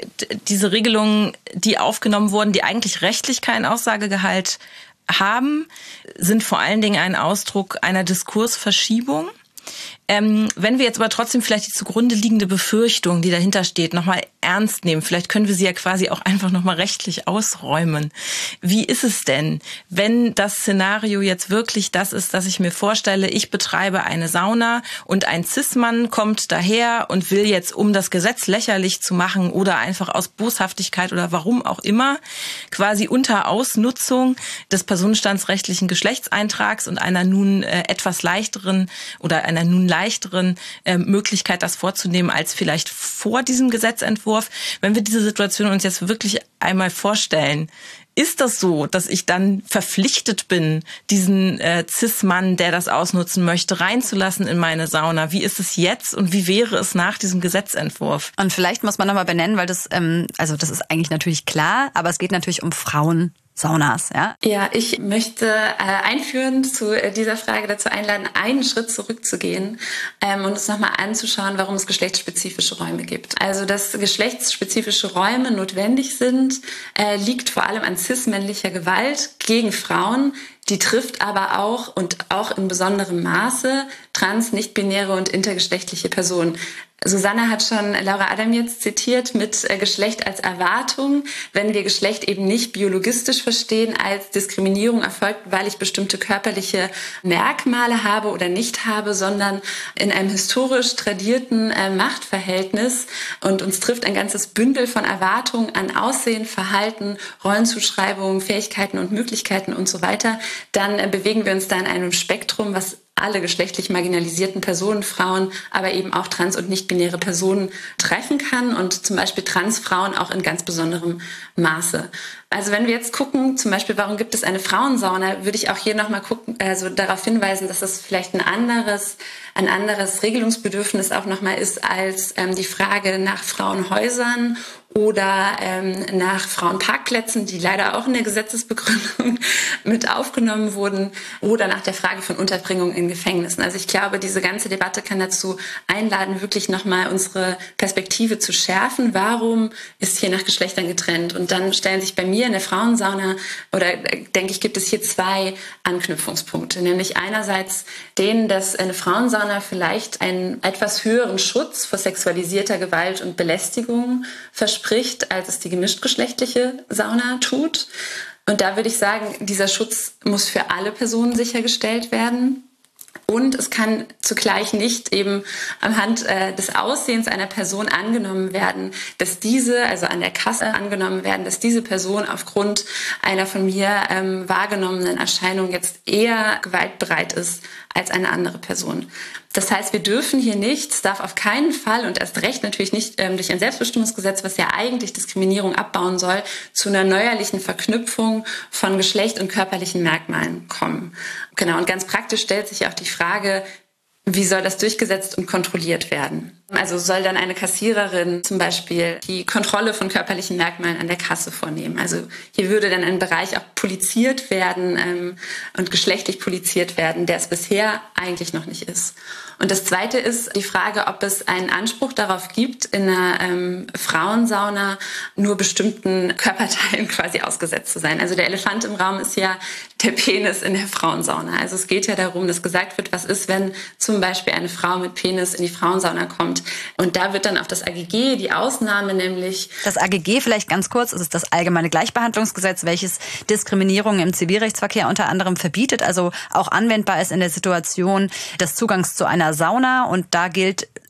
diese Regelungen, die aufgenommen wurden, die eigentlich rechtlich keinen Aussagegehalt haben, sind vor allen Dingen ein Ausdruck einer Diskursverschiebung. Wenn wir jetzt aber trotzdem vielleicht die zugrunde liegende Befürchtung, die dahinter steht, nochmal ernst nehmen, vielleicht können wir sie ja quasi auch einfach nochmal rechtlich ausräumen. Wie ist es denn, wenn das Szenario jetzt wirklich das ist, dass ich mir vorstelle, ich betreibe eine Sauna und ein Cis-Mann kommt daher und will jetzt, um das Gesetz lächerlich zu machen oder einfach aus Boshaftigkeit oder warum auch immer, quasi unter Ausnutzung des personenstandsrechtlichen Geschlechtseintrags und einer nun etwas leichteren oder einer nun leichteren Möglichkeit, das vorzunehmen, als vielleicht vor diesem Gesetzentwurf. Wenn wir diese Situation uns jetzt wirklich einmal vorstellen, ist das so, dass ich dann verpflichtet bin, diesen Cis-Mann, der das ausnutzen möchte, reinzulassen in meine Sauna? Wie ist es jetzt und wie wäre es nach diesem Gesetzentwurf? Und vielleicht muss man nochmal benennen, weil das, also das ist eigentlich natürlich klar, aber es geht natürlich um Frauensaunas, ja? Ja, ich möchte einführend zu dieser Frage dazu einladen, einen Schritt zurückzugehen und uns nochmal anzuschauen, warum es geschlechtsspezifische Räume gibt. Also, dass geschlechtsspezifische Räume notwendig sind, liegt vor allem an cis-männlicher Gewalt gegen Frauen. Die trifft aber auch und auch in besonderem Maße trans-, nicht-binäre und intergeschlechtliche Personen. Susanne hat schon Laura Adam jetzt zitiert mit Geschlecht als Erwartung. Wenn wir Geschlecht eben nicht biologistisch verstehen, als Diskriminierung erfolgt, weil ich bestimmte körperliche Merkmale habe oder nicht habe, sondern in einem historisch tradierten Machtverhältnis, und uns trifft ein ganzes Bündel von Erwartungen an Aussehen, Verhalten, Rollenzuschreibungen, Fähigkeiten und Möglichkeiten und so weiter, dann bewegen wir uns da in einem Spektrum, was alle geschlechtlich marginalisierten Personen, Frauen, aber eben auch trans- und nicht-binäre Personen treffen kann, und zum Beispiel Transfrauen auch in ganz besonderem Maße. Also wenn wir jetzt gucken, zum Beispiel, warum gibt es eine Frauensauna, würde ich auch hier nochmal gucken, also darauf hinweisen, dass das vielleicht ein anderes Regelungsbedürfnis auch nochmal ist als die Frage nach Frauenhäusern oder nach Frauenparkplätzen, die leider auch in der Gesetzesbegründung mit aufgenommen wurden, oder nach der Frage von Unterbringung in Gefängnissen. Also ich glaube, diese ganze Debatte kann dazu einladen, wirklich nochmal unsere Perspektive zu schärfen. Warum ist hier nach Geschlechtern getrennt? Und dann stellen sich bei mir in der Frauensauna, oder denke ich, gibt es hier zwei Anknüpfungspunkte. Nämlich einerseits den, dass eine Frauensauna vielleicht einen etwas höheren Schutz vor sexualisierter Gewalt und Belästigung verspricht, als es die gemischtgeschlechtliche Sauna tut. Und da würde ich sagen, dieser Schutz muss für alle Personen sichergestellt werden. Und es kann zugleich nicht eben anhand des Aussehens einer Person angenommen werden, dass diese, also an der Kasse angenommen werden, dass diese Person aufgrund einer von mir wahrgenommenen Erscheinung jetzt eher gewaltbereit ist als eine andere Person. Das heißt, wir dürfen hier nicht, es darf auf keinen Fall und erst recht natürlich nicht durch ein Selbstbestimmungsgesetz, was ja eigentlich Diskriminierung abbauen soll, zu einer neuerlichen Verknüpfung von Geschlecht und körperlichen Merkmalen kommen. Genau, und ganz praktisch stellt sich auch die Frage, wie soll das durchgesetzt und kontrolliert werden? Also soll dann eine Kassiererin zum Beispiel die Kontrolle von körperlichen Merkmalen an der Kasse vornehmen? Also hier würde dann ein Bereich auch poliziert werden und geschlechtlich poliziert werden, der es bisher eigentlich noch nicht ist. Und das Zweite ist die Frage, ob es einen Anspruch darauf gibt, in einer Frauensauna nur bestimmten Körperteilen quasi ausgesetzt zu sein. Also der Elefant im Raum ist ja der Penis in der Frauensauna. Also es geht ja darum, dass gesagt wird, was ist, wenn zum Beispiel eine Frau mit Penis in die Frauensauna kommt. Und da wird dann auf das AGG die Ausnahme, nämlich... Das AGG vielleicht ganz kurz, es ist das Allgemeine Gleichbehandlungsgesetz, welches Diskriminierung im Zivilrechtsverkehr unter anderem verbietet, also auch anwendbar ist in der Situation des Zugangs zu einer Sauna. Und da gilt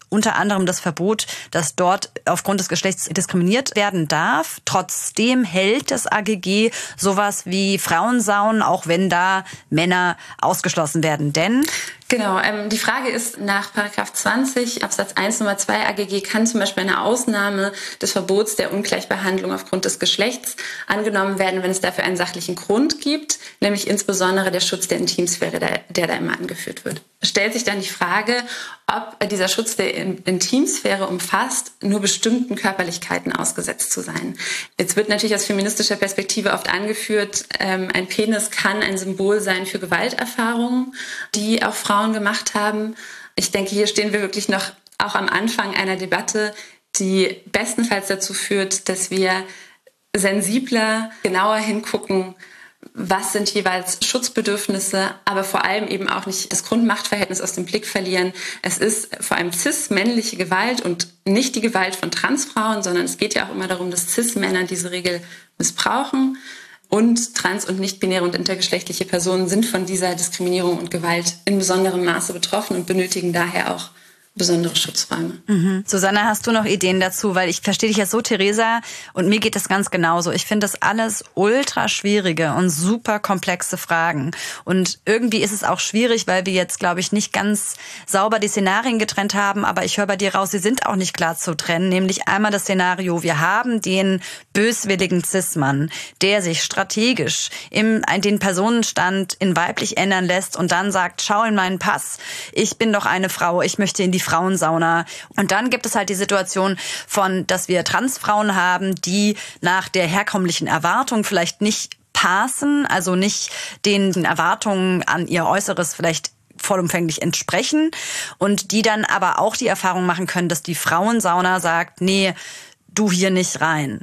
unter anderem das Verbot, dass dort aufgrund des Geschlechts diskriminiert werden darf. Trotzdem hält das AGG sowas wie Frauensaunen, auch wenn da Männer ausgeschlossen werden. Denn genau, die Frage ist, nach § 20 Absatz 1 Nummer 2 AGG kann zum Beispiel eine Ausnahme des Verbots der Ungleichbehandlung aufgrund des Geschlechts angenommen werden, wenn es dafür einen sachlichen Grund gibt, nämlich insbesondere der Schutz der Intimsphäre, der da immer angeführt wird. Es stellt sich dann die Frage, ob dieser Schutz der Intimsphäre umfasst, nur bestimmten Körperlichkeiten ausgesetzt zu sein. Jetzt wird natürlich aus feministischer Perspektive oft angeführt, ein Penis kann ein Symbol sein für Gewalterfahrungen, die auch Frauen gemacht haben. Ich denke, hier stehen wir wirklich noch auch am Anfang einer Debatte, die bestenfalls dazu führt, dass wir sensibler, genauer hingucken, was sind jeweils Schutzbedürfnisse, aber vor allem eben auch nicht das Grundmachtverhältnis aus dem Blick verlieren. Es ist vor allem cis-männliche Gewalt und nicht die Gewalt von Transfrauen, sondern es geht ja auch immer darum, dass Cis-Männer diese Regel missbrauchen. Und trans- und nicht-binäre und intergeschlechtliche Personen sind von dieser Diskriminierung und Gewalt in besonderem Maße betroffen und benötigen daher auch besondere Schutzräume. Susanne, hast du noch Ideen dazu? Weil ich verstehe dich jetzt so, Theresa, und mir geht das ganz genauso. Ich finde das alles ultra schwierige und super komplexe Fragen. Und irgendwie ist es auch schwierig, weil wir jetzt, glaube ich, nicht ganz sauber die Szenarien getrennt haben. Aber ich höre bei dir raus, sie sind auch nicht klar zu trennen. Nämlich einmal das Szenario, wir haben den böswilligen Cis-Mann, der sich strategisch den Personenstand in weiblich ändern lässt und dann sagt, schau in meinen Pass, ich bin doch eine Frau, ich möchte in die Frauensauna. Und dann gibt es halt die Situation dass wir Transfrauen haben, die nach der herkömmlichen Erwartung vielleicht nicht passen, also nicht den Erwartungen an ihr Äußeres vielleicht vollumfänglich entsprechen und die dann aber auch die Erfahrung machen können, dass die Frauensauna sagt, nee, du hier nicht rein.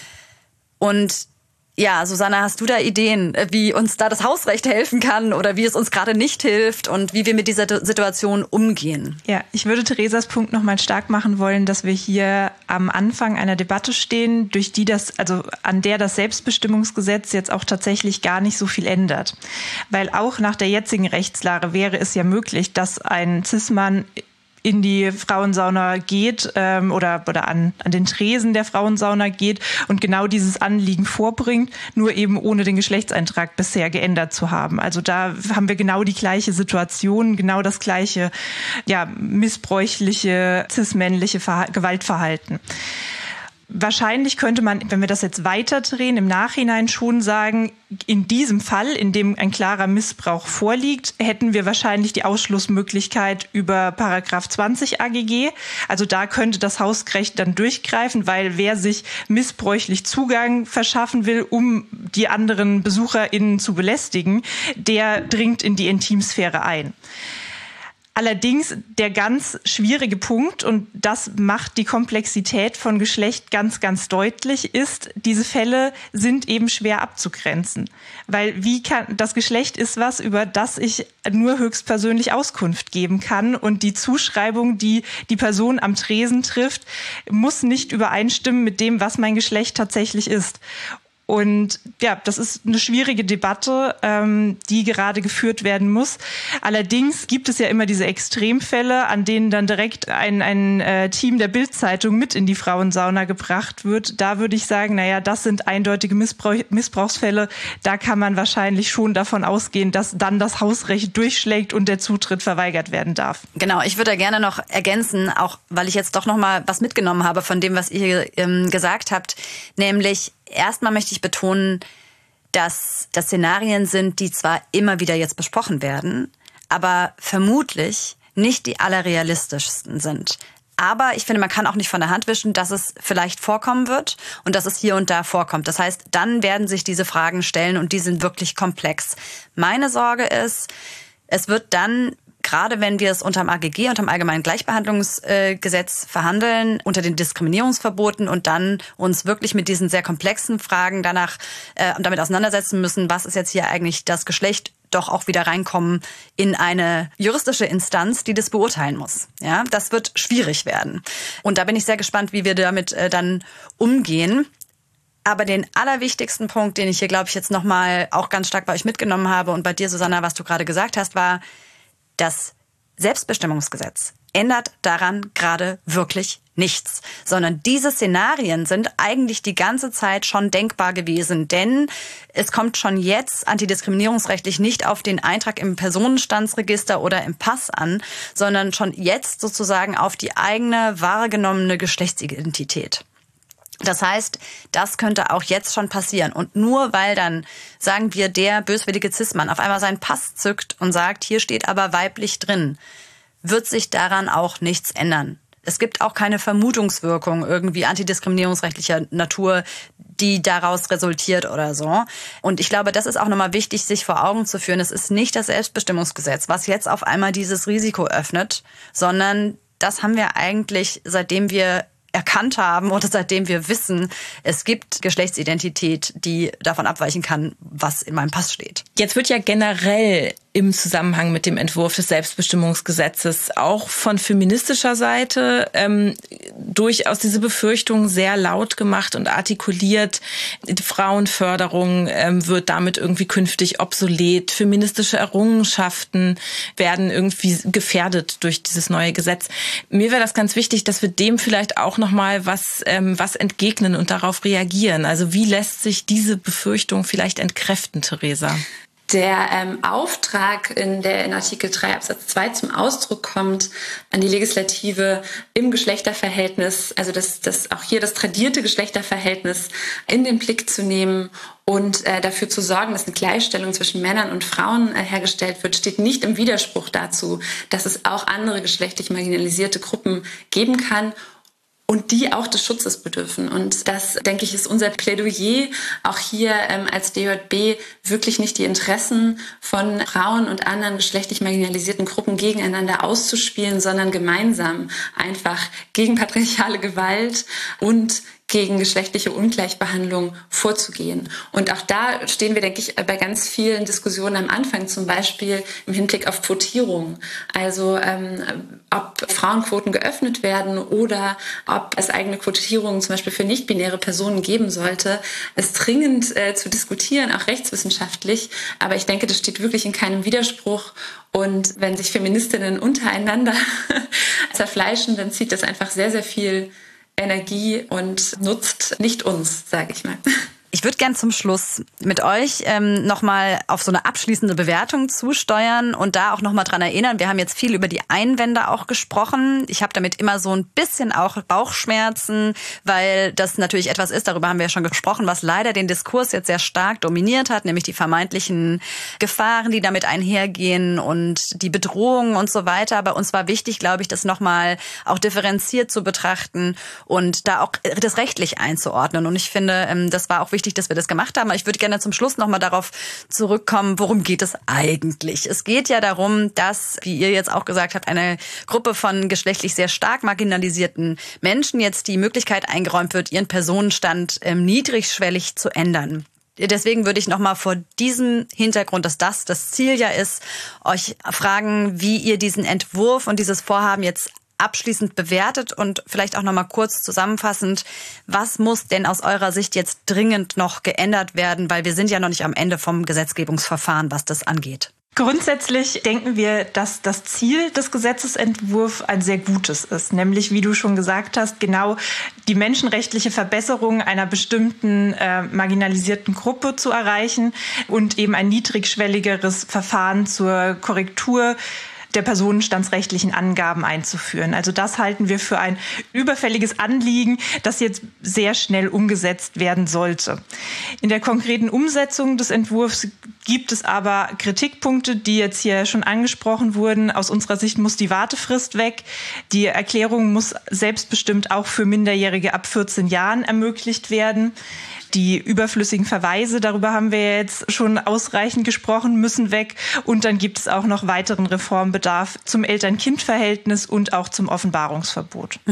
Und ja, Susanne, hast du da Ideen, wie uns da das Hausrecht helfen kann oder wie es uns gerade nicht hilft und wie wir mit dieser Situation umgehen? Ja, ich würde Theresas Punkt nochmal stark machen wollen, dass wir hier am Anfang einer Debatte stehen, an der das Selbstbestimmungsgesetz jetzt auch tatsächlich gar nicht so viel ändert. Weil auch nach der jetzigen Rechtslage wäre es ja möglich, dass ein Cis-Mann in die Frauensauna geht oder an den Tresen der Frauensauna geht und genau dieses Anliegen vorbringt, nur eben ohne den Geschlechtseintrag bisher geändert zu haben. Also da haben wir genau die gleiche Situation, genau das gleiche missbräuchliche, cis-männliche Gewaltverhalten. Wahrscheinlich könnte man, wenn wir das jetzt weiterdrehen, im Nachhinein schon sagen, in diesem Fall, in dem ein klarer Missbrauch vorliegt, hätten wir wahrscheinlich die Ausschlussmöglichkeit über § 20 AGG. Also da könnte das Hausrecht dann durchgreifen, weil wer sich missbräuchlich Zugang verschaffen will, um die anderen BesucherInnen zu belästigen, der dringt in die Intimsphäre ein. Allerdings der ganz schwierige Punkt, und das macht die Komplexität von Geschlecht ganz, ganz deutlich, ist, diese Fälle sind eben schwer abzugrenzen. Weil das Geschlecht ist was, über das ich nur höchstpersönlich Auskunft geben kann. Und die Zuschreibung, die die Person am Tresen trifft, muss nicht übereinstimmen mit dem, was mein Geschlecht tatsächlich ist. Und ja, das ist eine schwierige Debatte, die gerade geführt werden muss. Allerdings gibt es ja immer diese Extremfälle, an denen dann direkt ein Team der Bild-Zeitung mit in die Frauensauna gebracht wird. Da würde ich sagen, das sind eindeutige Missbrauchsfälle. Da kann man wahrscheinlich schon davon ausgehen, dass dann das Hausrecht durchschlägt und der Zutritt verweigert werden darf. Genau, ich würde da gerne noch ergänzen, auch weil ich jetzt doch noch mal was mitgenommen habe von dem, was ihr gesagt habt, nämlich erstmal möchte ich betonen, dass das Szenarien sind, die zwar immer wieder jetzt besprochen werden, aber vermutlich nicht die allerrealistischsten sind. Aber ich finde, man kann auch nicht von der Hand wischen, dass es vielleicht vorkommen wird und dass es hier und da vorkommt. Das heißt, dann werden sich diese Fragen stellen und die sind wirklich komplex. Meine Sorge ist, es wird dann, gerade wenn wir es unterm AGG, unterm Allgemeinen Gleichbehandlungsgesetz verhandeln, unter den Diskriminierungsverboten und dann uns wirklich mit diesen sehr komplexen Fragen danach damit auseinandersetzen müssen, was ist jetzt hier eigentlich das Geschlecht, doch auch wieder reinkommen in eine juristische Instanz, die das beurteilen muss. Ja, das wird schwierig werden. Und da bin ich sehr gespannt, wie wir damit dann umgehen. Aber den allerwichtigsten Punkt, den ich hier, glaube ich, jetzt nochmal auch ganz stark bei euch mitgenommen habe und bei dir, Susanna, was du gerade gesagt hast, war, das Selbstbestimmungsgesetz ändert daran gerade wirklich nichts, sondern diese Szenarien sind eigentlich die ganze Zeit schon denkbar gewesen, denn es kommt schon jetzt antidiskriminierungsrechtlich nicht auf den Eintrag im Personenstandsregister oder im Pass an, sondern schon jetzt sozusagen auf die eigene wahrgenommene Geschlechtsidentität. Das heißt, das könnte auch jetzt schon passieren. Und nur weil dann, sagen wir, der böswillige Cis-Mann auf einmal seinen Pass zückt und sagt, hier steht aber weiblich drin, wird sich daran auch nichts ändern. Es gibt auch keine Vermutungswirkung irgendwie antidiskriminierungsrechtlicher Natur, die daraus resultiert oder so. Und ich glaube, das ist auch nochmal wichtig, sich vor Augen zu führen. Es ist nicht das Selbstbestimmungsgesetz, was jetzt auf einmal dieses Risiko öffnet, sondern das haben wir eigentlich, seitdem wir erkannt haben oder seitdem wir wissen, es gibt Geschlechtsidentität, die davon abweichen kann, was in meinem Pass steht. Jetzt wird ja generell im Zusammenhang mit dem Entwurf des Selbstbestimmungsgesetzes auch von feministischer Seite durchaus diese Befürchtung sehr laut gemacht und artikuliert. Die Frauenförderung wird damit irgendwie künftig obsolet. Feministische Errungenschaften werden irgendwie gefährdet durch dieses neue Gesetz. Mir wäre das ganz wichtig, dass wir dem vielleicht auch nochmal was entgegnen und darauf reagieren. Also wie lässt sich diese Befürchtung vielleicht entkräften, Theresa? Der Auftrag in Artikel 3 Absatz 2 zum Ausdruck kommt an die Legislative im Geschlechterverhältnis, also das auch hier das tradierte Geschlechterverhältnis in den Blick zu nehmen und dafür zu sorgen, dass eine Gleichstellung zwischen Männern und Frauen hergestellt wird, steht nicht im Widerspruch dazu, dass es auch andere geschlechtlich marginalisierte Gruppen geben kann und die auch des Schutzes bedürfen. Und das, denke ich, ist unser Plädoyer, auch hier als DJB wirklich nicht die Interessen von Frauen und anderen geschlechtlich marginalisierten Gruppen gegeneinander auszuspielen, sondern gemeinsam einfach gegen patriarchale Gewalt und gegen geschlechtliche Ungleichbehandlung vorzugehen. Und auch da stehen wir, denke ich, bei ganz vielen Diskussionen am Anfang, zum Beispiel im Hinblick auf Quotierung. Also ob Frauenquoten geöffnet werden oder ob es eigene Quotierungen zum Beispiel für nicht-binäre Personen geben sollte, ist dringend zu diskutieren, auch rechtswissenschaftlich. Aber ich denke, das steht wirklich in keinem Widerspruch. Und wenn sich Feministinnen untereinander zerfleischen, dann zieht das einfach sehr, sehr viel Energie und nutzt nicht uns, sage ich mal. Ich würde gern zum Schluss mit euch nochmal auf so eine abschließende Bewertung zusteuern und da auch nochmal dran erinnern. Wir haben jetzt viel über die Einwände auch gesprochen. Ich habe damit immer so ein bisschen auch Bauchschmerzen, weil das natürlich etwas ist, darüber haben wir ja schon gesprochen, was leider den Diskurs jetzt sehr stark dominiert hat, nämlich die vermeintlichen Gefahren, die damit einhergehen und die Bedrohungen und so weiter. Aber uns war wichtig, glaube ich, das nochmal auch differenziert zu betrachten und da auch das rechtlich einzuordnen. Und ich finde, das war auch wichtig, dass wir das gemacht haben. Ich würde gerne zum Schluss nochmal darauf zurückkommen, worum geht es eigentlich? Es geht ja darum, dass, wie ihr jetzt auch gesagt habt, eine Gruppe von geschlechtlich sehr stark marginalisierten Menschen jetzt die Möglichkeit eingeräumt wird, ihren Personenstand niedrigschwellig zu ändern. Deswegen würde ich nochmal vor diesem Hintergrund, dass das Ziel ja ist, euch fragen, wie ihr diesen Entwurf und dieses Vorhaben jetzt abschließend bewertet und vielleicht auch nochmal kurz zusammenfassend, was muss denn aus eurer Sicht jetzt dringend noch geändert werden, weil wir sind ja noch nicht am Ende vom Gesetzgebungsverfahren, was das angeht. Grundsätzlich denken wir, dass das Ziel des Gesetzesentwurfs ein sehr gutes ist, nämlich, wie du schon gesagt hast, genau die menschenrechtliche Verbesserung einer bestimmten marginalisierten Gruppe zu erreichen und eben ein niedrigschwelligeres Verfahren zur Korrektur der personenstandsrechtlichen Angaben einzuführen. Also das halten wir für ein überfälliges Anliegen, das jetzt sehr schnell umgesetzt werden sollte. In der konkreten Umsetzung des Entwurfs gibt es aber Kritikpunkte, die jetzt hier schon angesprochen wurden. Aus unserer Sicht muss die Wartefrist weg. Die Erklärung muss selbstbestimmt auch für Minderjährige ab 14 Jahren ermöglicht werden. Die überflüssigen Verweise, darüber haben wir jetzt schon ausreichend gesprochen, müssen weg. Und dann gibt es auch noch weiteren Reformbedarf zum Eltern-Kind-Verhältnis und auch zum Offenbarungsverbot.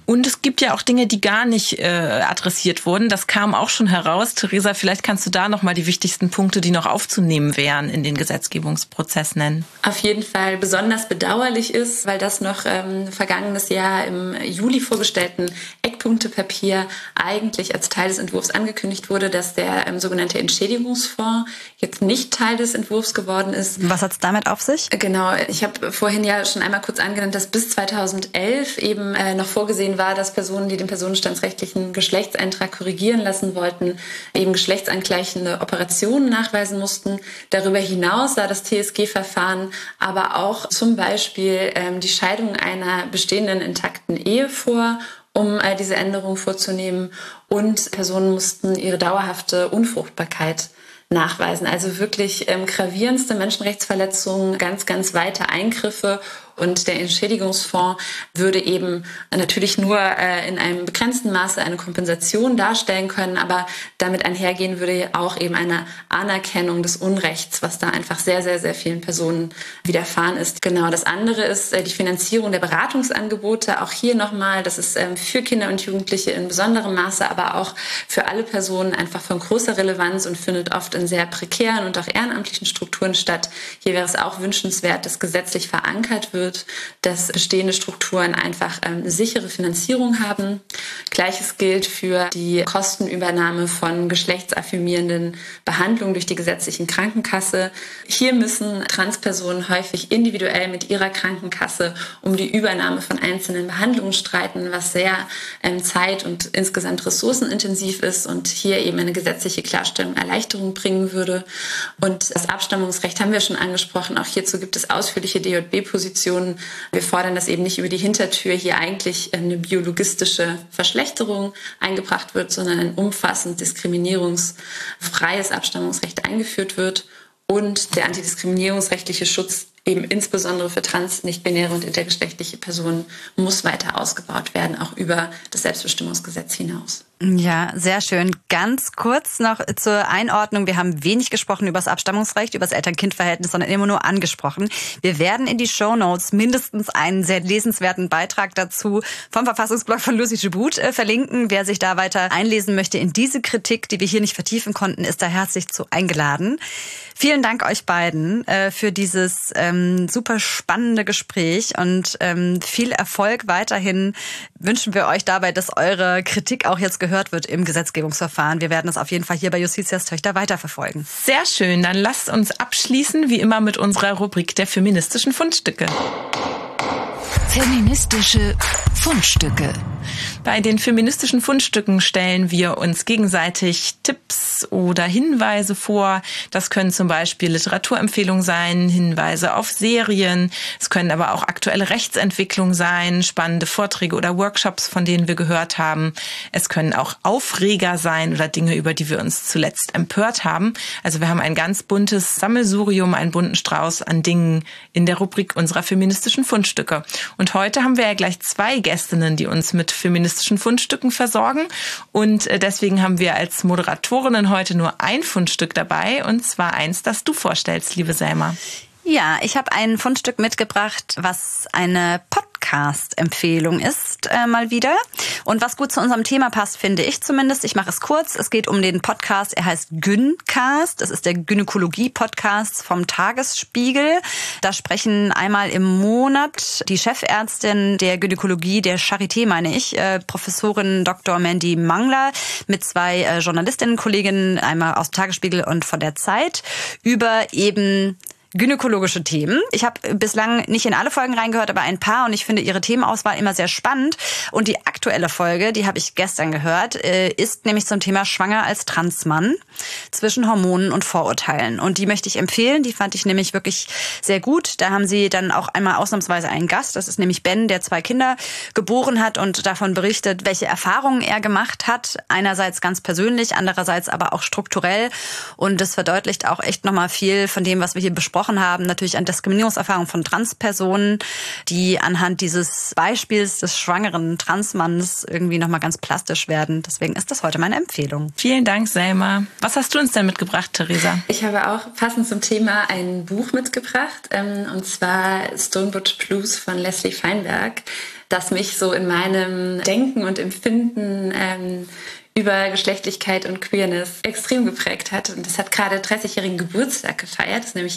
Und es gibt ja auch Dinge, die gar nicht adressiert wurden. Das kam auch schon heraus. Theresa, vielleicht kannst du da nochmal die wichtigsten Punkte, die noch aufzunehmen wären, in den Gesetzgebungsprozess nennen. Auf jeden Fall besonders bedauerlich ist, weil das noch vergangenes Jahr im Juli vorgestellten Eckpunktepapier eigentlich als Teil des Entwurfs angekündigt wurde, dass der sogenannte Entschädigungsfonds jetzt nicht Teil des Entwurfs geworden ist. Was hat es damit auf sich? Genau, ich habe vorhin ja schon einmal kurz angenannt, dass bis 2011 eben noch vorgesehen war, dass Personen, die den personenstandsrechtlichen Geschlechtseintrag korrigieren lassen wollten, eben geschlechtsangleichende Operationen nachweisen mussten. Darüber hinaus sah das TSG-Verfahren aber auch zum Beispiel die Scheidung einer bestehenden intakten Ehe vor, um diese Änderung vorzunehmen. Und Personen mussten ihre dauerhafte Unfruchtbarkeit nachweisen. Also wirklich gravierendste Menschenrechtsverletzungen, ganz, ganz weite Eingriffe. Und der Entschädigungsfonds würde eben natürlich nur in einem begrenzten Maße eine Kompensation darstellen können, aber damit einhergehen würde auch eben eine Anerkennung des Unrechts, was da einfach sehr, sehr, sehr vielen Personen widerfahren ist. Genau, das andere ist die Finanzierung der Beratungsangebote. Auch hier nochmal, das ist für Kinder und Jugendliche in besonderem Maße, aber auch für alle Personen einfach von großer Relevanz und findet oft in sehr prekären und auch ehrenamtlichen Strukturen statt. Hier wäre es auch wünschenswert, dass gesetzlich verankert wird, dass bestehende Strukturen einfach eine sichere Finanzierung haben. Gleiches gilt für die Kostenübernahme von geschlechtsaffirmierenden Behandlungen durch die gesetzlichen Krankenkasse. Hier müssen Transpersonen häufig individuell mit ihrer Krankenkasse um die Übernahme von einzelnen Behandlungen streiten, was sehr zeit- und insgesamt ressourcenintensiv ist und hier eben eine gesetzliche Klarstellung Erleichterung bringen würde. Und das Abstammungsrecht haben wir schon angesprochen. Auch hierzu gibt es ausführliche DJB-Positionen. Wir fordern, dass eben nicht über die Hintertür hier eigentlich eine biologistische Verschlechterung eingebracht wird, sondern ein umfassend diskriminierungsfreies Abstammungsrecht eingeführt wird und der antidiskriminierungsrechtliche Schutz eben insbesondere für trans-, nicht-binäre und intergeschlechtliche Personen muss weiter ausgebaut werden, auch über das Selbstbestimmungsgesetz hinaus. Ja, sehr schön. Ganz kurz noch zur Einordnung. Wir haben wenig gesprochen über das Abstammungsrecht, über das Eltern-Kind-Verhältnis, sondern immer nur angesprochen. Wir werden in die Shownotes mindestens einen sehr lesenswerten Beitrag dazu vom Verfassungsblog von Lucy Gebut verlinken. Wer sich da weiter einlesen möchte in diese Kritik, die wir hier nicht vertiefen konnten, ist da herzlich zu eingeladen. Vielen Dank euch beiden für dieses super spannende Gespräch und viel Erfolg weiterhin wünschen wir euch dabei, dass eure Kritik auch jetzt gehört wird im Gesetzgebungsverfahren. Wir werden es auf jeden Fall hier bei Justitias Töchter weiterverfolgen. Sehr schön, dann lasst uns abschließen, wie immer, mit unserer Rubrik der feministischen Fundstücke. Feministische Fundstücke. Bei den feministischen Fundstücken stellen wir uns gegenseitig Tipps oder Hinweise vor. Das können zum Beispiel Literaturempfehlungen sein, Hinweise auf Serien. Es können aber auch aktuelle Rechtsentwicklungen sein, spannende Vorträge oder Workshops, von denen wir gehört haben. Es können auch Aufreger sein oder Dinge, über die wir uns zuletzt empört haben. Also wir haben ein ganz buntes Sammelsurium, einen bunten Strauß an Dingen in der Rubrik unserer feministischen Fundstücke. Und heute haben wir ja gleich 2 Gästinnen, die uns mit feministischen Fundstücken versorgen. Und deswegen haben wir als Moderatorinnen heute nur ein Fundstück dabei, und zwar eins, das du vorstellst, liebe Selma. Ja, ich habe ein Fundstück mitgebracht, was eine Podcast-Empfehlung ist, mal wieder. Und was gut zu unserem Thema passt, finde ich zumindest. Ich mache es kurz. Es geht um den Podcast. Er heißt Gyncast. Das ist der Gynäkologie-Podcast vom Tagesspiegel. Da sprechen einmal im Monat die Chefärztin der Gynäkologie der Charité, meine ich, Professorin Dr. Mandy Mangler, mit 2 Journalistinnen-Kolleginnen, einmal aus dem Tagesspiegel und von der Zeit, über eben gynäkologische Themen. Ich habe bislang nicht in alle Folgen reingehört, aber ein paar, und ich finde ihre Themenauswahl immer sehr spannend. Und die aktuelle Folge, die habe ich gestern gehört, ist nämlich zum Thema Schwanger als Transmann zwischen Hormonen und Vorurteilen. Und die möchte ich empfehlen. Die fand ich nämlich wirklich sehr gut. Da haben sie dann auch einmal ausnahmsweise einen Gast. Das ist nämlich Ben, der 2 Kinder geboren hat und davon berichtet, welche Erfahrungen er gemacht hat. Einerseits ganz persönlich, andererseits aber auch strukturell. Und das verdeutlicht auch echt nochmal viel von dem, was wir hier besprochen haben, natürlich an Diskriminierungserfahrungen von Transpersonen, die anhand dieses Beispiels des schwangeren Transmanns irgendwie nochmal ganz plastisch werden. Deswegen ist das heute meine Empfehlung. Vielen Dank, Selma. Was hast du uns denn mitgebracht, Theresa? Ich habe auch passend zum Thema ein Buch mitgebracht, und zwar Stonebridge Blues von Leslie Feinberg. das mich so in meinem Denken und Empfinden über Geschlechtlichkeit und Queerness extrem geprägt hat. Und das hat gerade 30-jährigen Geburtstag gefeiert. Das ist nämlich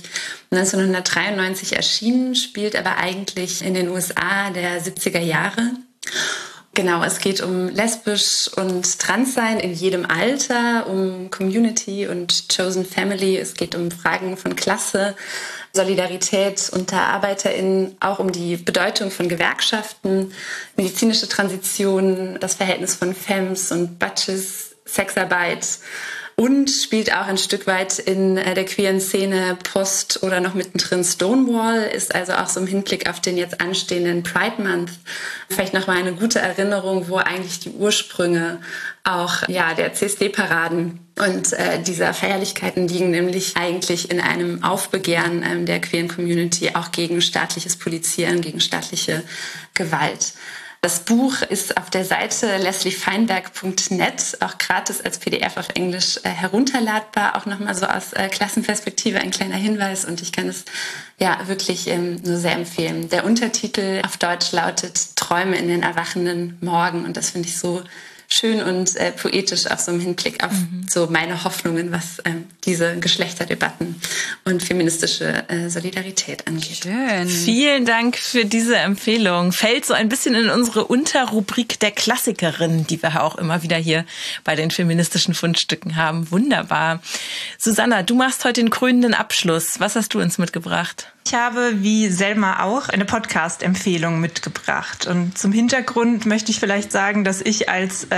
1993 erschienen, spielt aber eigentlich in den USA der 70er Jahre. Genau, es geht um lesbisch und Transsein in jedem Alter, um Community und Chosen Family. Es geht um Fragen von Klasse, Solidarität unter ArbeiterInnen, auch um die Bedeutung von Gewerkschaften, medizinische Transition, das Verhältnis von Femmes und Butches, Sexarbeit und spielt auch ein Stück weit in der queeren Szene post oder noch mittendrin Stonewall, ist also auch so im Hinblick auf den jetzt anstehenden Pride Month vielleicht nochmal eine gute Erinnerung, wo eigentlich die Ursprünge auch der CSD-Paraden und dieser Feierlichkeiten liegen, nämlich eigentlich in einem Aufbegehren der queeren Community auch gegen staatliches Polizieren, gegen staatliche Gewalt. Das Buch ist auf der Seite lesliefeinberg.net auch gratis als PDF auf Englisch herunterladbar. Auch nochmal so aus Klassenperspektive ein kleiner Hinweis und ich kann es wirklich nur sehr empfehlen. Der Untertitel auf Deutsch lautet Träume in den erwachenden Morgen und das finde ich so schön und poetisch auch so im Hinblick auf so meine Hoffnungen, was diese Geschlechterdebatten und feministische Solidarität angeht. Schön. Vielen Dank für diese Empfehlung. Fällt so ein bisschen in unsere Unterrubrik der Klassikerin, die wir auch immer wieder hier bei den feministischen Fundstücken haben. Wunderbar. Susanna, du machst heute den krönenden Abschluss. Was hast du uns mitgebracht? Ich habe, wie Selma auch, eine Podcast-Empfehlung mitgebracht. Und zum Hintergrund möchte ich vielleicht sagen, dass ich als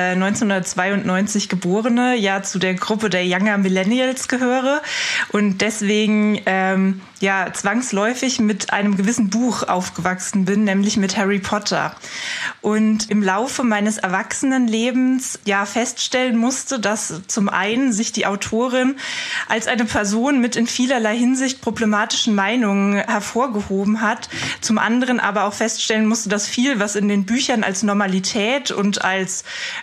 1992 Geborene zu der Gruppe der Younger Millennials gehöre und deswegen zwangsläufig mit einem gewissen Buch aufgewachsen bin, nämlich mit Harry Potter. Und im Laufe meines Erwachsenenlebens feststellen musste, dass zum einen sich die Autorin als eine Person mit in vielerlei Hinsicht problematischen Meinungen hervorgehoben hat, zum anderen aber auch feststellen musste, dass viel, was in den Büchern als Normalität und als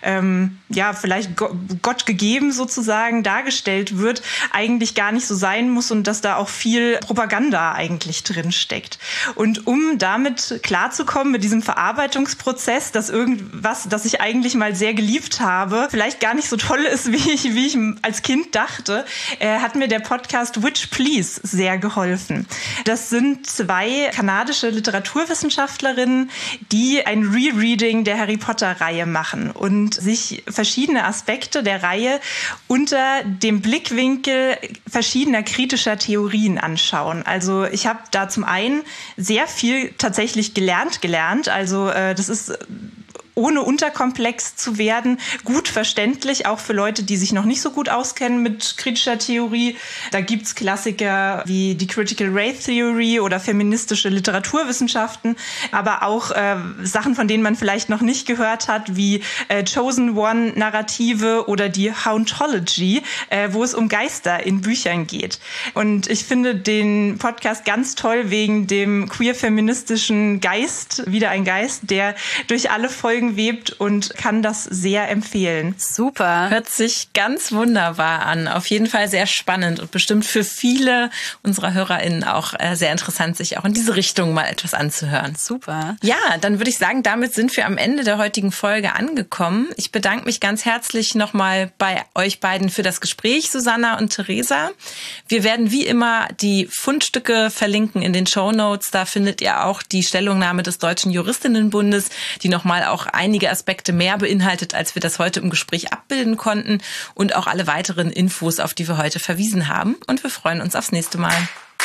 vielleicht Gott gegeben sozusagen dargestellt wird, eigentlich gar nicht so sein muss und dass da auch viel Propaganda eigentlich drin steckt. Und um damit klarzukommen mit diesem Verarbeitungsprozess, dass irgendwas, das ich eigentlich mal sehr geliebt habe, vielleicht gar nicht so toll ist, wie ich als Kind dachte, hat mir der Podcast Witch Please sehr geholfen. Das sind 2 kanadische Literaturwissenschaftlerinnen, die ein Rereading der Harry Potter-Reihe machen und sich verschiedene Aspekte der Reihe unter dem Blickwinkel verschiedener kritischer Theorien anschauen. Also ich habe da zum einen sehr viel tatsächlich gelernt. Also das ist ohne unterkomplex zu werden, gut verständlich, auch für Leute, die sich noch nicht so gut auskennen mit kritischer Theorie. Da gibt's Klassiker wie die Critical Race Theory oder feministische Literaturwissenschaften, aber auch Sachen, von denen man vielleicht noch nicht gehört hat, wie Chosen One-Narrative oder die Hauntology, wo es um Geister in Büchern geht. Und ich finde den Podcast ganz toll wegen dem queer-feministischen Geist, wieder ein Geist, der durch alle Folgen webt und kann das sehr empfehlen. Super. Hört sich ganz wunderbar an. Auf jeden Fall sehr spannend und bestimmt für viele unserer HörerInnen auch sehr interessant, sich auch in diese Richtung mal etwas anzuhören. Super. Ja, dann würde ich sagen, damit sind wir am Ende der heutigen Folge angekommen. Ich bedanke mich ganz herzlich nochmal bei euch beiden für das Gespräch, Susanna und Theresa. Wir werden wie immer die Fundstücke verlinken in den Shownotes. Da findet ihr auch die Stellungnahme des Deutschen Juristinnenbundes, die nochmal auch einige Aspekte mehr beinhaltet, als wir das heute im Gespräch abbilden konnten und auch alle weiteren Infos, auf die wir heute verwiesen haben. Und wir freuen uns aufs nächste Mal.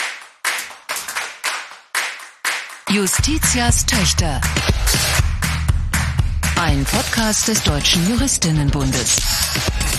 Justitias Töchter. Ein Podcast des Deutschen Juristinnenbundes.